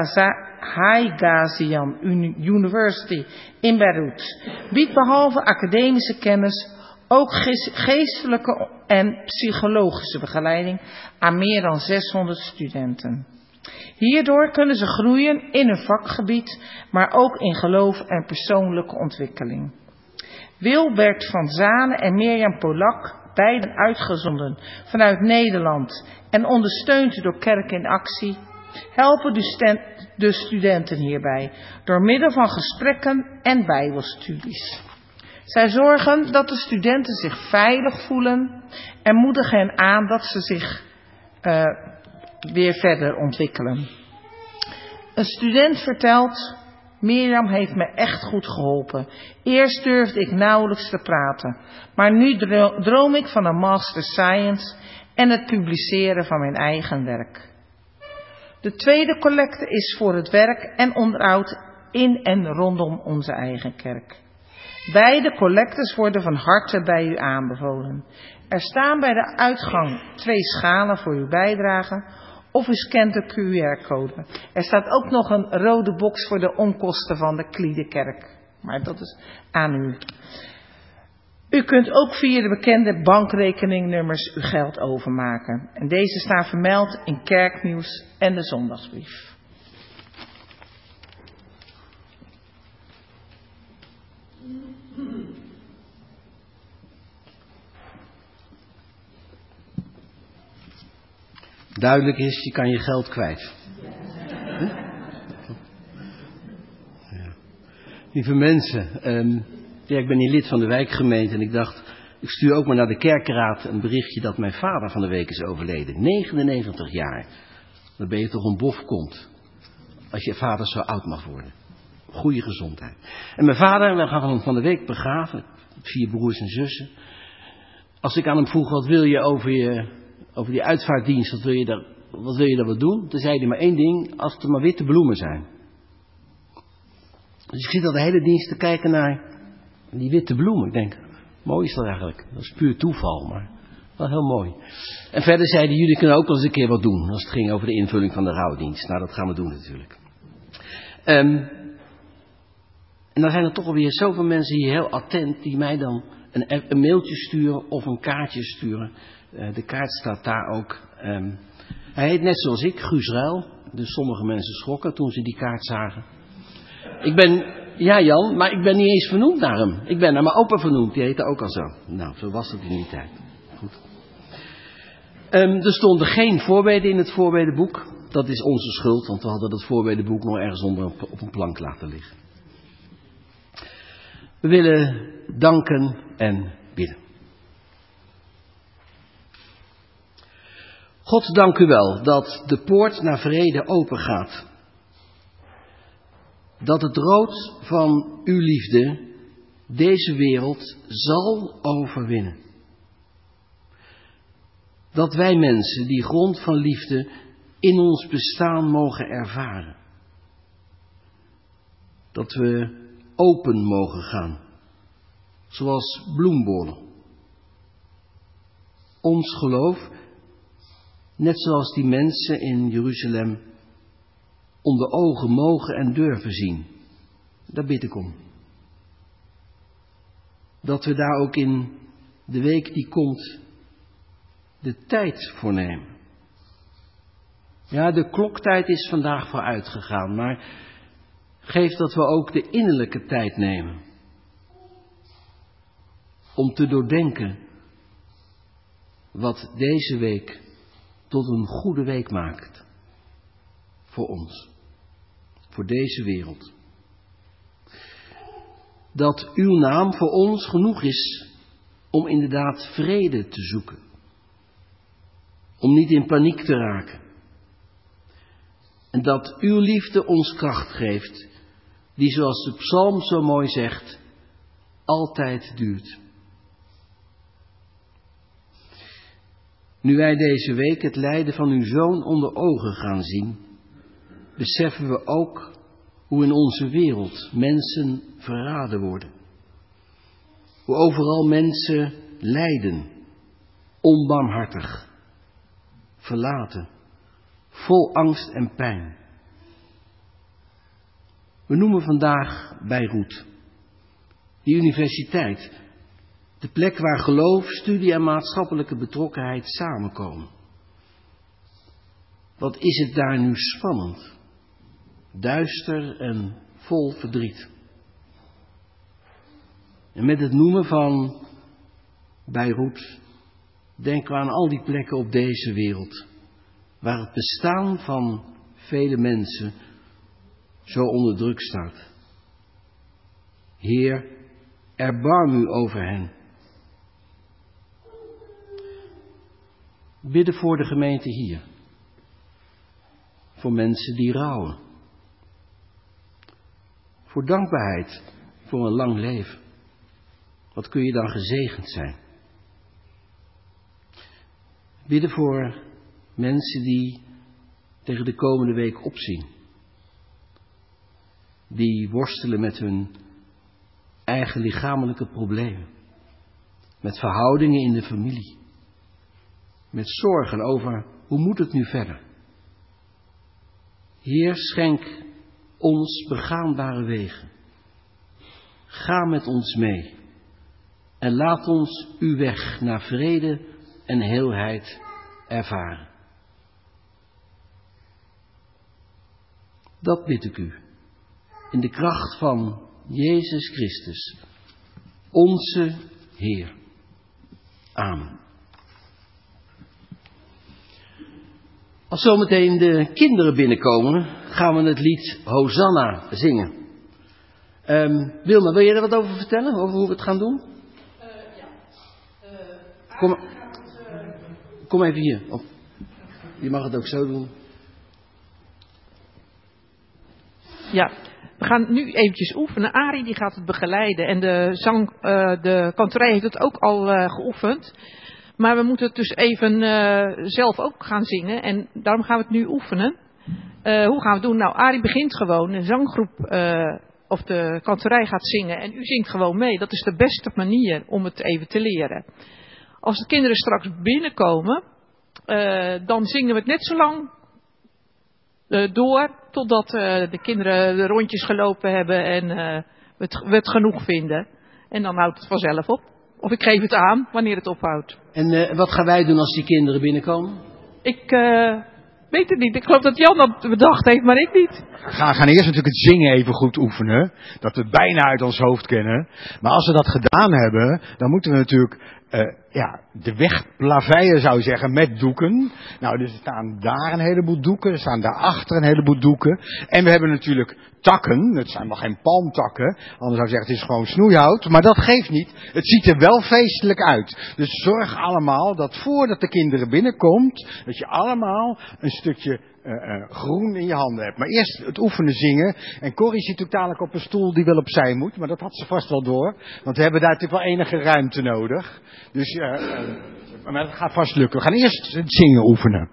Haigazian University in Beirut biedt behalve academische kennis ook geestelijke en psychologische begeleiding aan meer dan zeshonderd studenten. Hierdoor kunnen ze groeien in hun vakgebied, maar ook in geloof en persoonlijke ontwikkeling. Wilbert van Zanen en Mirjam Polak, beiden uitgezonden vanuit Nederland en ondersteund door Kerk in Actie, helpen de studenten hierbij door middel van gesprekken en bijbelstudies. Zij zorgen dat de studenten zich veilig voelen en moedigen hen aan dat ze zich uh, weer verder ontwikkelen. Een student vertelt: Mirjam heeft me echt goed geholpen. Eerst durfde ik nauwelijks te praten, maar nu droom ik van een Master Science en het publiceren van mijn eigen werk. De tweede collecte is voor het werk en onderhoud in en rondom onze eigen kerk. Beide collectes worden van harte bij u aanbevolen. Er staan bij de uitgang twee schalen voor uw bijdrage of u scant de Q R-code. Er staat ook nog een rode box voor de onkosten van de Kliedekerk. Maar dat is aan u. U kunt ook via de bekende bankrekeningnummers uw geld overmaken. En deze staan vermeld in Kerknieuws en de Zondagsbrief. Duidelijk is, je kan je geld kwijt. Huh? Ja. Lieve mensen, um, ja, ik ben hier lid van de wijkgemeente en ik dacht, ik stuur ook maar naar de kerkenraad een berichtje dat mijn vader van de week is overleden. negenennegentig jaar. Dan ben je toch een bofkont als je vader zo oud mag worden. Goede gezondheid. En mijn vader, we gaan hem van de week begraven. Vier broers en zussen. Als ik aan hem vroeg, wat wil je over je... Over die uitvaartdienst, wat wil je daar, wat wil je daar wat doen? Toen zei hij maar één ding, als het er maar witte bloemen zijn. Dus ik zit al de hele dienst te kijken naar die witte bloemen. Ik denk, mooi is dat eigenlijk. Dat is puur toeval, maar wel heel mooi. En verder zeiden jullie kunnen ook wel eens een keer wat doen, als het ging over de invulling van de rouwdienst. Nou, dat gaan we doen natuurlijk. Um, en dan zijn er toch alweer zoveel mensen hier heel attent, die mij dan een, een mailtje sturen of een kaartje sturen. Uh, de kaart staat daar ook. Um, hij heet net zoals ik, Guus Ruil. Dus sommige mensen schrokken toen ze die kaart zagen. Ik ben, ja Jan, maar ik ben niet eens vernoemd naar hem. Ik ben naar mijn opa vernoemd, die heette ook al zo. Nou, zo was het in die tijd. Goed. Um, er stonden geen voorbeden in het voorbedenboek. Dat is onze schuld, want we hadden dat voorbedenboek nog ergens onder op een plank laten liggen. We willen danken en bidden. God, dank u wel dat de poort naar vrede open gaat. Dat het rood van uw liefde deze wereld zal overwinnen. Dat wij mensen die grond van liefde in ons bestaan mogen ervaren. Dat we open mogen gaan, zoals bloembollen. Ons geloof, net zoals die mensen in Jeruzalem, onder ogen mogen en durven zien. Daar bid ik om. Dat we daar ook in de week die komt de tijd voor nemen. Ja, de kloktijd is vandaag vooruit gegaan, maar geef dat we ook de innerlijke tijd nemen om te doordenken wat deze week tot een goede week maakt voor ons, voor deze wereld. Dat uw naam voor ons genoeg is om inderdaad vrede te zoeken, om niet in paniek te raken. En dat uw liefde ons kracht geeft, die zoals de psalm zo mooi zegt, altijd duurt. Nu wij deze week het lijden van uw Zoon onder ogen gaan zien, beseffen we ook hoe in onze wereld mensen verraden worden. Hoe overal mensen lijden, onbarmhartig, verlaten, vol angst en pijn. We noemen vandaag Beirut, die universiteit, de plek waar geloof, studie en maatschappelijke betrokkenheid samenkomen. Wat is het daar nu spannend, duister en vol verdriet. En met het noemen van Beirut denken we aan al die plekken op deze wereld, waar het bestaan van vele mensen zo onder druk staat. Heer, erbarm u over hen. Bidden voor de gemeente hier, voor mensen die rouwen, voor dankbaarheid voor een lang leven. Wat kun je dan gezegend zijn? Bidden voor mensen die tegen de komende week opzien, die worstelen met hun eigen lichamelijke problemen, met verhoudingen in de familie, met zorgen over hoe moet het nu verder. Heer, schenk ons begaanbare wegen. Ga met ons mee en laat ons uw weg naar vrede en heelheid ervaren. Dat bid ik u, in de kracht van Jezus Christus, onze Heer. Amen. Als zometeen de kinderen binnenkomen, gaan we het lied Hosanna zingen. Um, Wilma, wil je er wat over vertellen, over hoe we het gaan doen? Uh, ja. Uh, kom, kom even hier. Op. Je mag het ook zo doen. Ja, we gaan nu eventjes oefenen. Arie die gaat het begeleiden en de zang, uh, de kantorij heeft het ook al uh, geoefend. Maar we moeten het dus even uh, zelf ook gaan zingen en daarom gaan we het nu oefenen. Uh, hoe gaan we het doen? Nou, Arie begint gewoon, de zanggroep uh, of de kantorij gaat zingen en u zingt gewoon mee. Dat is de beste manier om het even te leren. Als de kinderen straks binnenkomen, uh, dan zingen we het net zo lang uh, door totdat uh, de kinderen de rondjes gelopen hebben en uh, we, het, we het genoeg vinden. En dan houdt het vanzelf op. Of ik geef het aan wanneer het ophoudt. En uh, wat gaan wij doen als die kinderen binnenkomen? Ik uh, weet het niet. Ik geloof dat Jan dat bedacht heeft, maar ik niet. We gaan, gaan eerst natuurlijk het zingen even goed oefenen. Dat we het bijna uit ons hoofd kennen. Maar als we dat gedaan hebben, dan moeten we natuurlijk uh, ja, de weg plaveien, zou je zeggen, met doeken. Nou, dus er staan daar een heleboel doeken. Er staan daarachter een heleboel doeken. En we hebben natuurlijk takken. Het zijn maar geen palmtakken. Anders zou ik zeggen, het is gewoon snoeihout. Maar dat geeft niet. Het ziet er wel feestelijk uit. Dus zorg allemaal dat voordat de kinderen binnenkomt, dat je allemaal een stukje uh, uh, groen in je handen hebt. Maar eerst het oefenen zingen. En Corrie zit natuurlijk dadelijk op een stoel die wel opzij moet. Maar dat had ze vast wel door. Want we hebben daar natuurlijk wel enige ruimte nodig. Dus uh, uh, maar dat gaat vast lukken. We gaan eerst het zingen oefenen.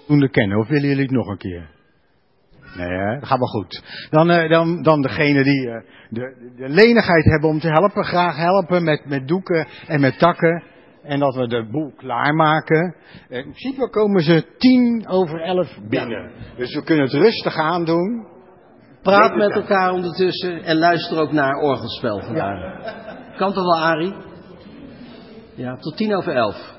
voldoende kennen. Of willen jullie het nog een keer? Nee, hè? Dat gaat wel goed. Dan, uh, dan, dan degene die uh, de, de lenigheid hebben om te helpen. Graag helpen met, met doeken en met takken. En dat we de boel klaarmaken. Uh, in principe komen ze tien over elf binnen. Ja. Dus we kunnen het rustig aandoen. Praat met elkaar ondertussen en luister ook naar orgelspel vandaag. Ja. Kan toch wel, Arie? Ja, tot tien over elf.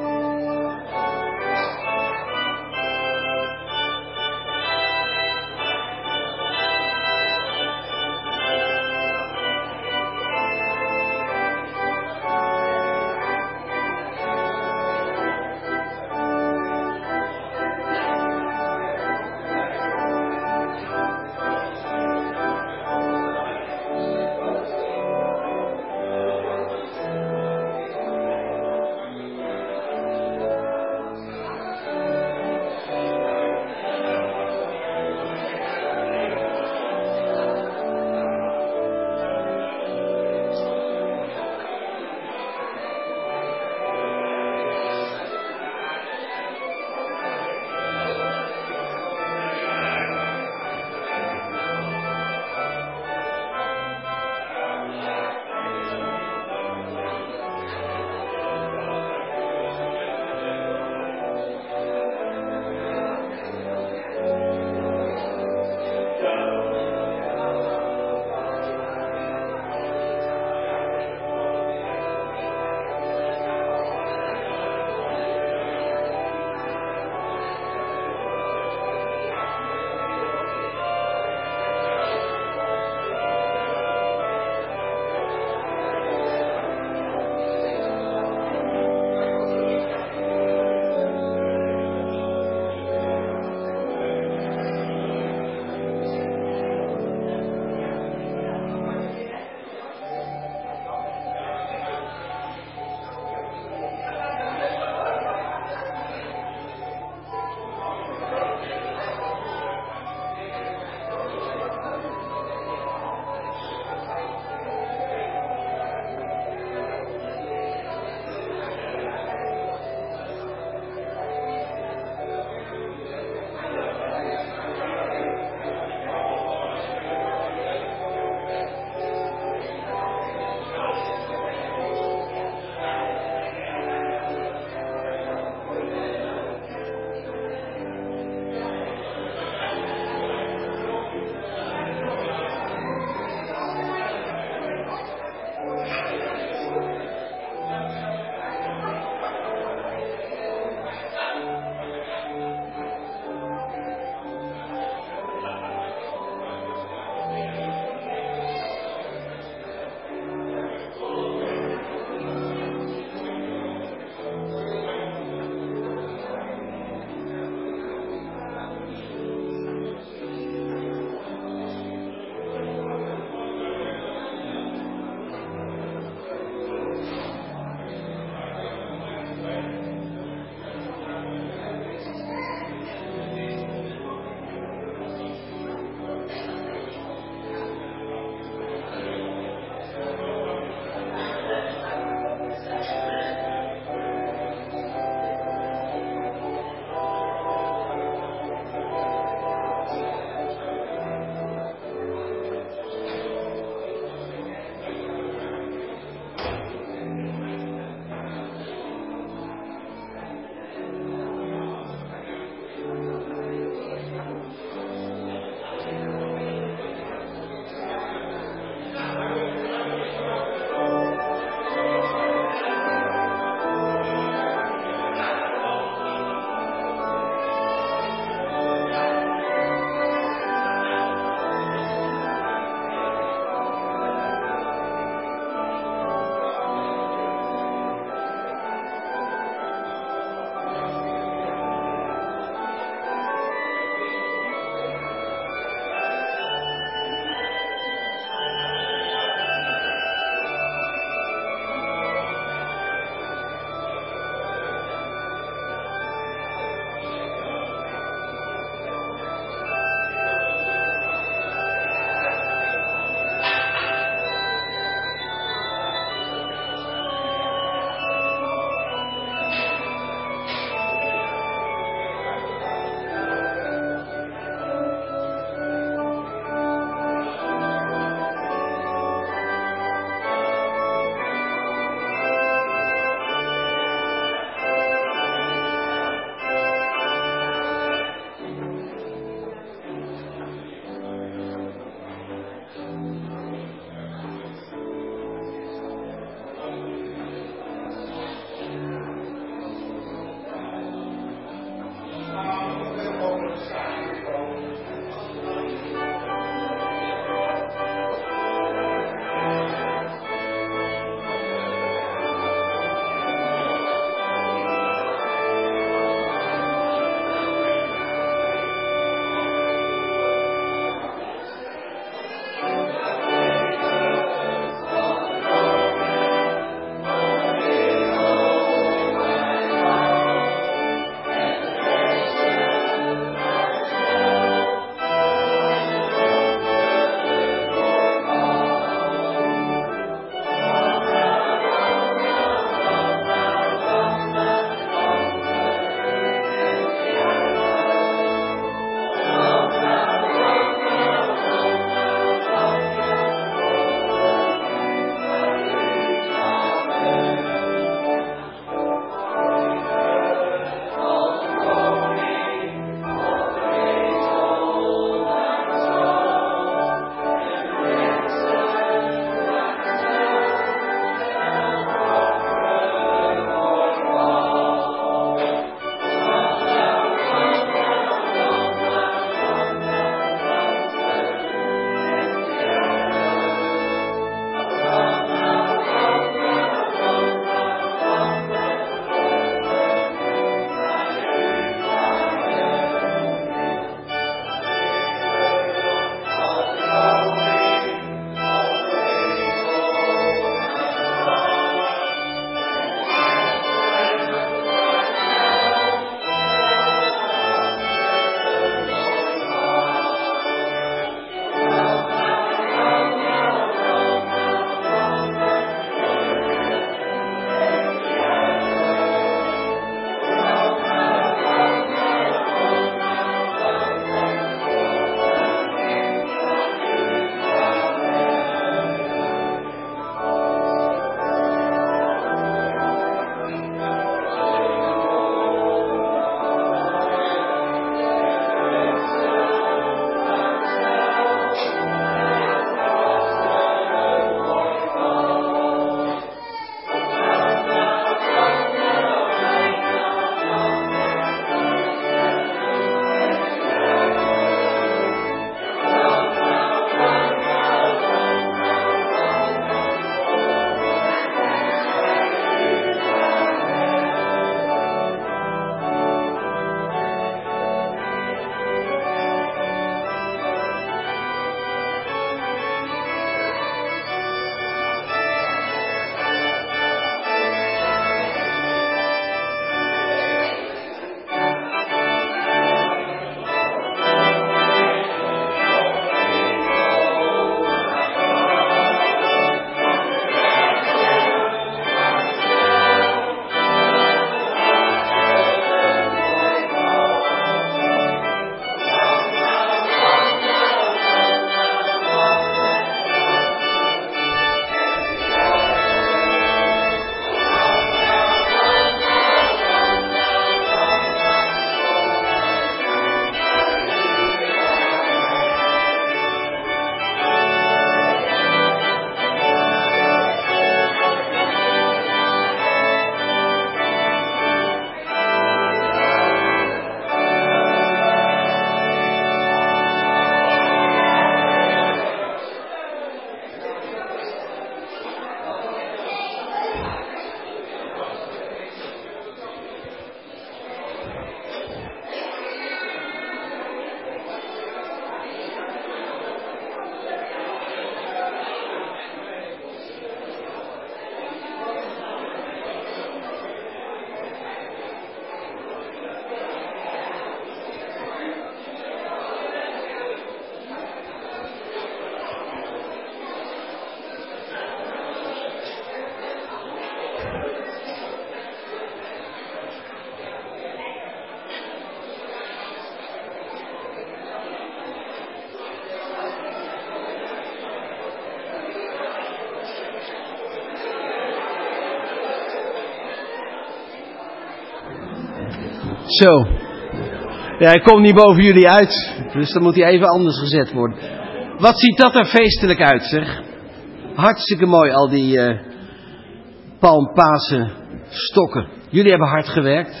Zo. Ja, hij komt niet boven jullie uit. Dus dan moet hij even anders gezet worden. Wat ziet dat er feestelijk uit, zeg. Hartstikke mooi, al die uh, palmpasen stokken. Jullie hebben hard gewerkt.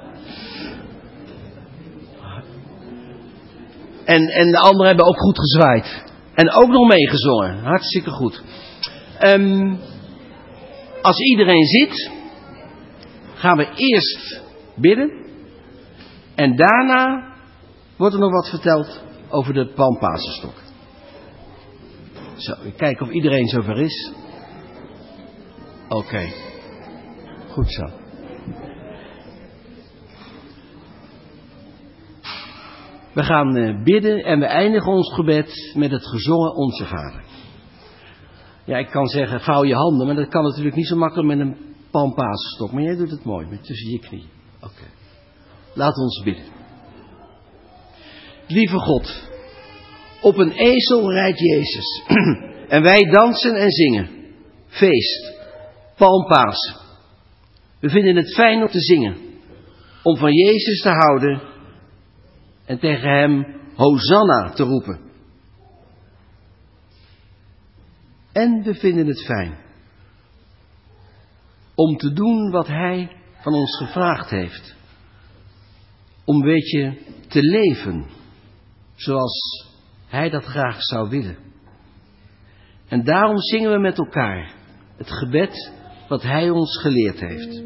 En, en de anderen hebben ook goed gezwaaid. En ook nog meegezongen. Hartstikke goed. Um, als iedereen zit, gaan we eerst bidden. En daarna wordt er nog wat verteld over de palmpasenstok. Zo, ik kijk of iedereen zover is. Oké. Okay. Goed zo. We gaan uh, bidden en we eindigen ons gebed met het gezongen Onze Vader. Ja, ik kan zeggen, vouw je handen, maar dat kan natuurlijk niet zo makkelijk met een palmpasenstok. Maar jij doet het mooi, met tussen je knieën. Oké. Okay. Laat ons bidden. Lieve God, op een ezel rijdt Jezus. En wij dansen en zingen. Feest. Palmpasen. We vinden het fijn om te zingen. Om van Jezus te houden. En tegen hem Hosanna te roepen. En we vinden het fijn. Om te doen wat hij van ons gevraagd heeft. Om een beetje te leven. Zoals hij dat graag zou willen. En daarom zingen we met elkaar het gebed wat hij ons geleerd heeft.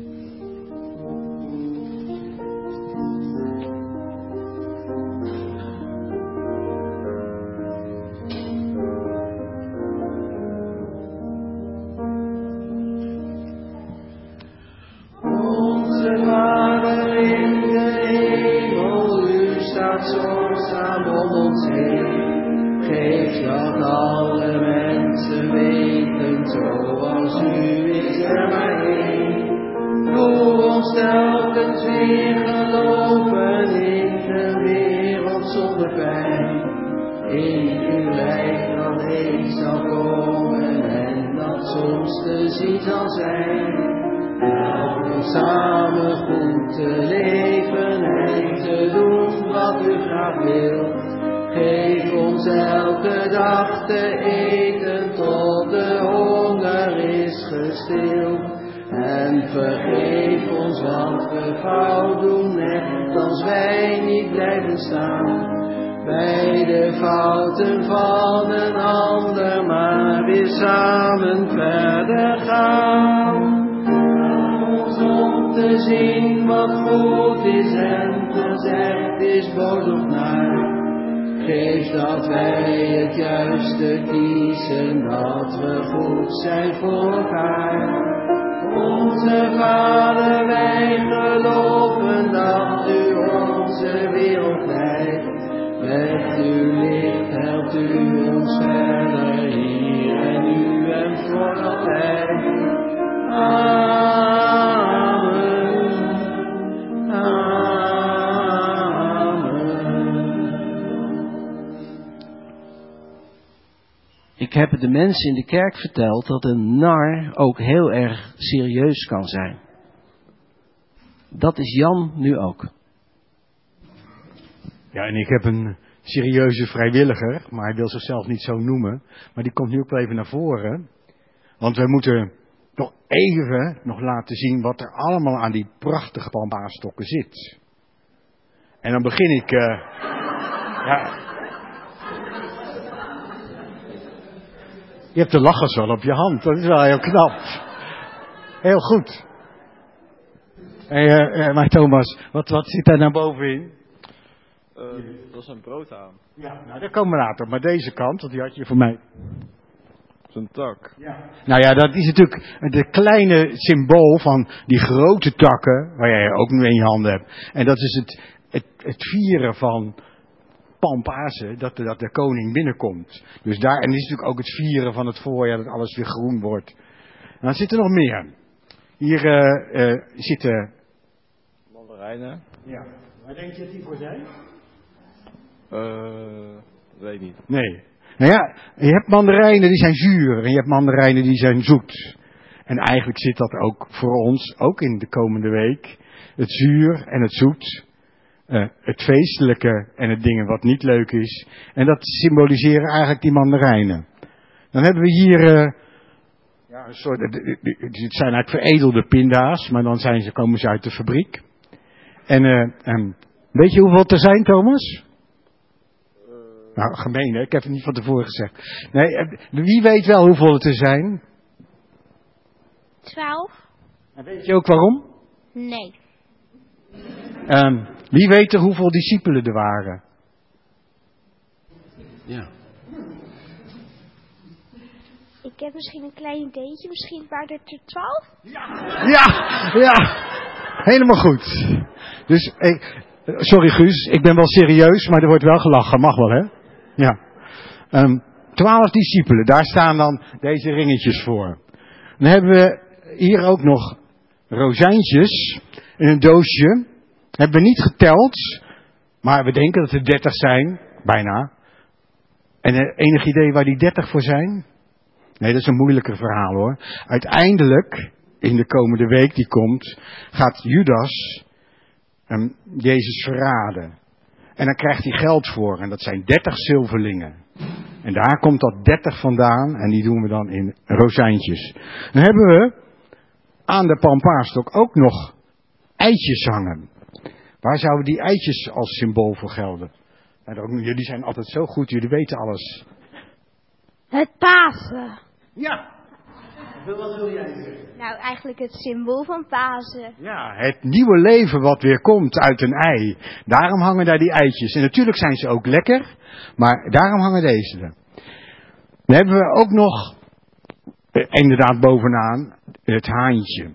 Onze Vader in de hemel, u staat zorgzaam om ons heen. Geef dat alle mensen weten, zoals u is er maar één. Doe ons telkens weer geloven in de wereld zonder pijn. In uw lijk dat eens zal komen en dat soms te zien zal zijn. Help ons samen goed te leven en te doen wat u graag wilt. Geef ons elke dag te eten tot de honger is gestild. En vergeef ons wat we fout doen, net als wij niet blijven staan bij de fouten van een ander, maar weer samen verder gaan. Help ons om te zien wat goed is en gezegd is boos of naar. Geef dat wij het juiste kiezen, dat we goed zijn voor elkaar. Onze Vader, wij geloven dat u onze wereld leidt. Met uw licht helpt u ons verder, hier en nu en voor altijd. Amen. Ik heb de mensen in de kerk verteld dat een nar ook heel erg serieus kan zijn. Dat is Jan nu ook. Ja, en ik heb een serieuze vrijwilliger, maar hij wil zichzelf niet zo noemen. Maar die komt nu ook wel even naar voren. Want we moeten nog even nog laten zien wat er allemaal aan die prachtige palmpaasstokken zit. En dan begin ik... Uh, ja... Je hebt de lachers wel op je hand, dat is wel heel knap. Heel goed. Hey, uh, uh, maar Thomas, wat, wat zit daar naar bovenin? Uh, dat is een broodhaan. Ja, nou daar komen we later. Maar deze kant, want die had je voor mij. Dat is een tak. Ja. Nou ja, dat is natuurlijk de kleine symbool van die grote takken, waar jij ook nu in je handen hebt. En dat is het, het, het vieren van Palmpasen, dat de, dat de koning binnenkomt. Dus daar, en dit is natuurlijk ook het vieren van het voorjaar, dat alles weer groen wordt. En dan zit er nog meer. Hier uh, uh, zitten... mandarijnen. Ja. Waar denk je dat die voor zijn? Uh, weet ik niet. Nee. Nou ja, je hebt mandarijnen die zijn zuur en je hebt mandarijnen die zijn zoet. En eigenlijk zit dat ook voor ons, ook in de komende week. Het zuur en het zoet. uh, het feestelijke en het dingen wat niet leuk is. En dat symboliseren eigenlijk die mandarijnen. Dan hebben we hier, uh, ja, een soort, het zijn eigenlijk veredelde pinda's, maar dan zijn ze, komen ze uit de fabriek. En uh, um, weet je hoeveel er zijn, Thomas? Uh, nou, gemeen hè, ik heb het niet van tevoren gezegd. Nee, uh, wie weet wel hoeveel het er zijn? Twaalf. En weet je ook waarom? Nee. Um, wie weet er hoeveel discipelen er waren? Ja. Ik heb misschien een klein ideetje. Misschien waren het er twaalf? Ja, ja. Helemaal goed. Dus, ik, sorry Guus, ik ben wel serieus, maar er wordt wel gelachen. Mag wel, hè? Ja. Um, twaalf discipelen, daar staan dan deze ringetjes voor. Dan hebben we hier ook nog rozijntjes in een doosje. Hebben we niet geteld, maar we denken dat er dertig zijn, bijna. En uh, enig idee waar die dertig voor zijn? Nee, dat is een moeilijker verhaal hoor. Uiteindelijk, in de komende week die komt, gaat Judas um, Jezus verraden. En dan krijgt hij geld voor, en dat zijn dertig zilverlingen. En daar komt dat dertig vandaan, en die doen we dan in rozijntjes. Dan hebben we aan de palmpaarstok ook nog eitjes hangen. Waar zouden die eitjes als symbool voor gelden? Nou, jullie zijn altijd zo goed, jullie weten alles. Het Pasen. Ja. Wat wil jij zeggen? Nou, eigenlijk het symbool van Pasen. Ja, het nieuwe leven wat weer komt uit een ei. Daarom hangen daar die eitjes. En natuurlijk zijn ze ook lekker, maar daarom hangen deze er. Dan hebben we ook nog, eh, inderdaad bovenaan, het haantje.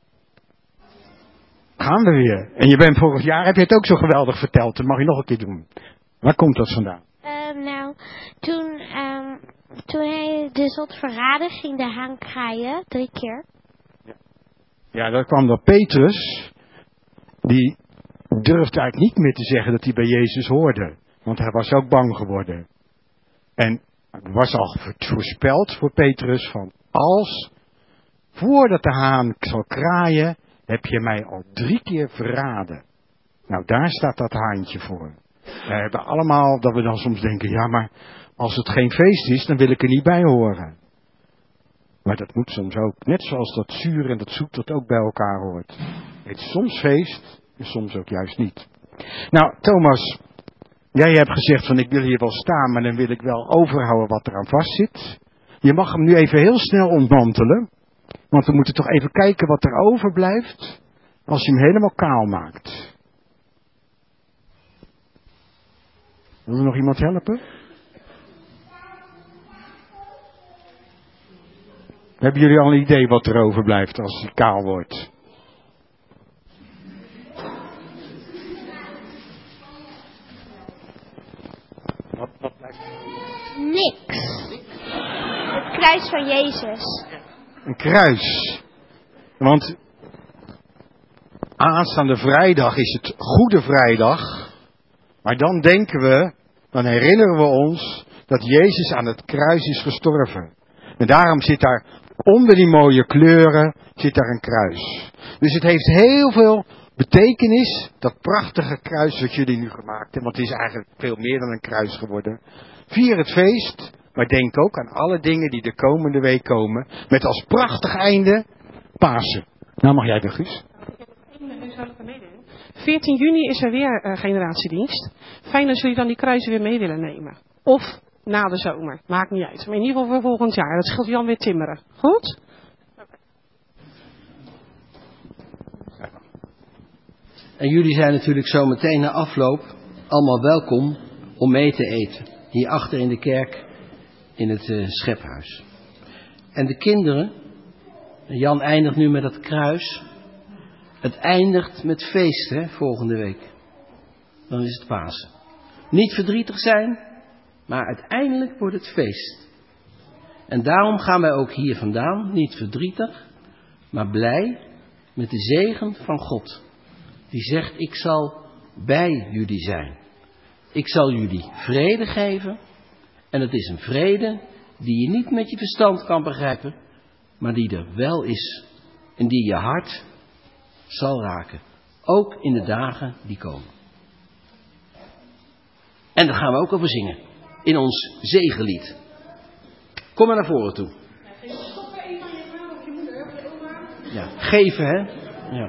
Gaan we weer. En je bent vorig jaar, heb je het ook zo geweldig verteld. Dat mag je nog een keer doen. Waar komt dat vandaan? Uh, nou, toen, um, toen hij dus had verraden, ging de haan kraaien, drie keer. Ja, ja dat kwam door Petrus. Die durfde eigenlijk niet meer te zeggen dat hij bij Jezus hoorde. Want hij was ook bang geworden. En het was al voorspeld voor Petrus van, als, voordat de haan zal kraaien, heb je mij al drie keer verraden. Nou, daar staat dat haantje voor. We hebben allemaal dat we dan soms denken, ja, maar als het geen feest is, dan wil ik er niet bij horen. Maar dat moet soms ook. Net zoals dat zuur en dat zoet dat ook bij elkaar hoort. Het is soms feest en soms ook juist niet. Nou, Thomas, jij hebt gezegd van ik wil hier wel staan, maar dan wil ik wel overhouden wat er aan vast zit. Je mag hem nu even heel snel ontmantelen. Want we moeten toch even kijken wat er overblijft als je hem helemaal kaal maakt. Wil er nog iemand helpen? Hebben jullie al een idee wat er overblijft als hij kaal wordt? Wat, wat blijft er? Niks. Het kruis van Jezus. Een kruis. Want aanstaande vrijdag is het Goede Vrijdag. Maar dan denken we, dan herinneren we ons dat Jezus aan het kruis is gestorven. En daarom zit daar onder die mooie kleuren zit daar een kruis. Dus het heeft heel veel betekenis, dat prachtige kruis wat jullie nu gemaakt hebben. Want het is eigenlijk veel meer dan een kruis geworden. Vier het feest, maar denk ook aan alle dingen die de komende week komen. Met als prachtig einde Pasen. Nou mag jij de Guus. veertien juni is er weer uh, generatiedienst. Fijn als jullie dan die kruisen weer mee willen nemen. Of na de zomer. Maakt niet uit. Maar in ieder geval voor volgend jaar. Dat scheelt Jan weer timmeren. Goed? En jullie zijn natuurlijk zo meteen na afloop allemaal welkom om mee te eten. Hier achter in de kerk in het uh, schephuis. En de kinderen, Jan eindigt nu met dat kruis. Het eindigt met feest, hè, volgende week. Dan is het Pasen. Niet verdrietig zijn, maar uiteindelijk wordt het feest. En daarom gaan wij ook hier vandaan, niet verdrietig, maar blij met de zegen van God. Die zegt, ik zal bij jullie zijn. Ik zal jullie vrede geven. En het is een vrede die je niet met je verstand kan begrijpen, maar die er wel is. En die je hart zal raken. Ook in de dagen die komen. En daar gaan we ook over zingen. In ons zegenlied. Kom maar naar voren toe. Ja, geven hè. Ja.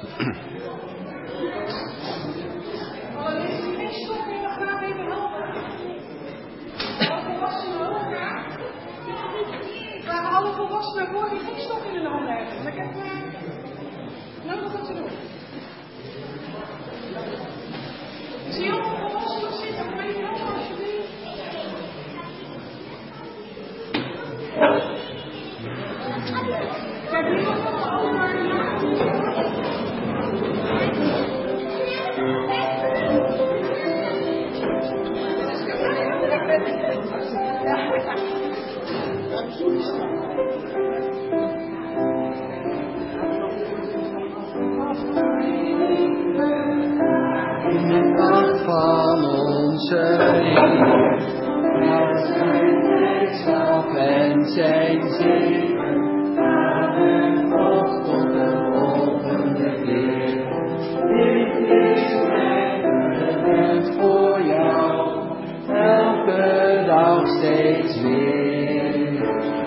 Alle volwassenen voor die geen stok in hun handen hebben. Want ik heb uh, nodig wat te doen. Ik zie allemaal volwassenen zitten. Kan je helpen alsjeblieft? Kijk, die gaan allemaal over. In het hart van onze Heer, laat zijn blijdschap en zijn zegen, aan God tot de volgende keer. Dit is mijn gebed voor jou, elke dag steeds weer.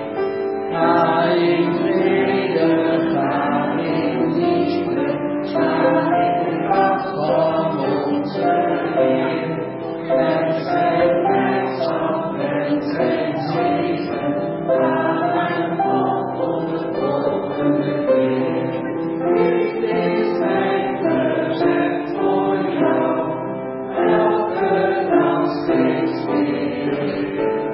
Ga in vrede, ga in liefde, ga in de kracht van onze Heer. En zijn blijdschap en zijn zegen, aan God tot de volgende keer. Dit is mijn gebed voor jou, elke dag steeds weer.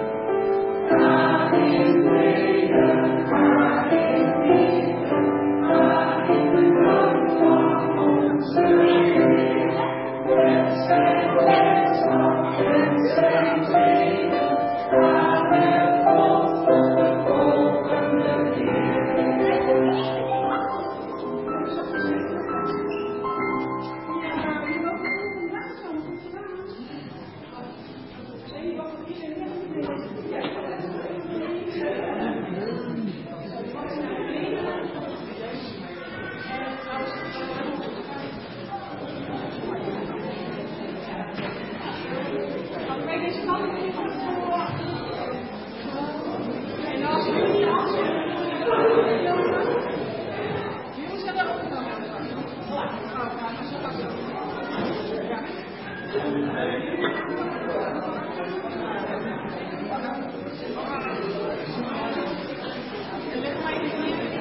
Ga in vrede, ga in liefde, ga in de kracht van onze Heer. Met zijn blijdschap en zijn zegen, ga met God tot de volgende keer. En leg mij die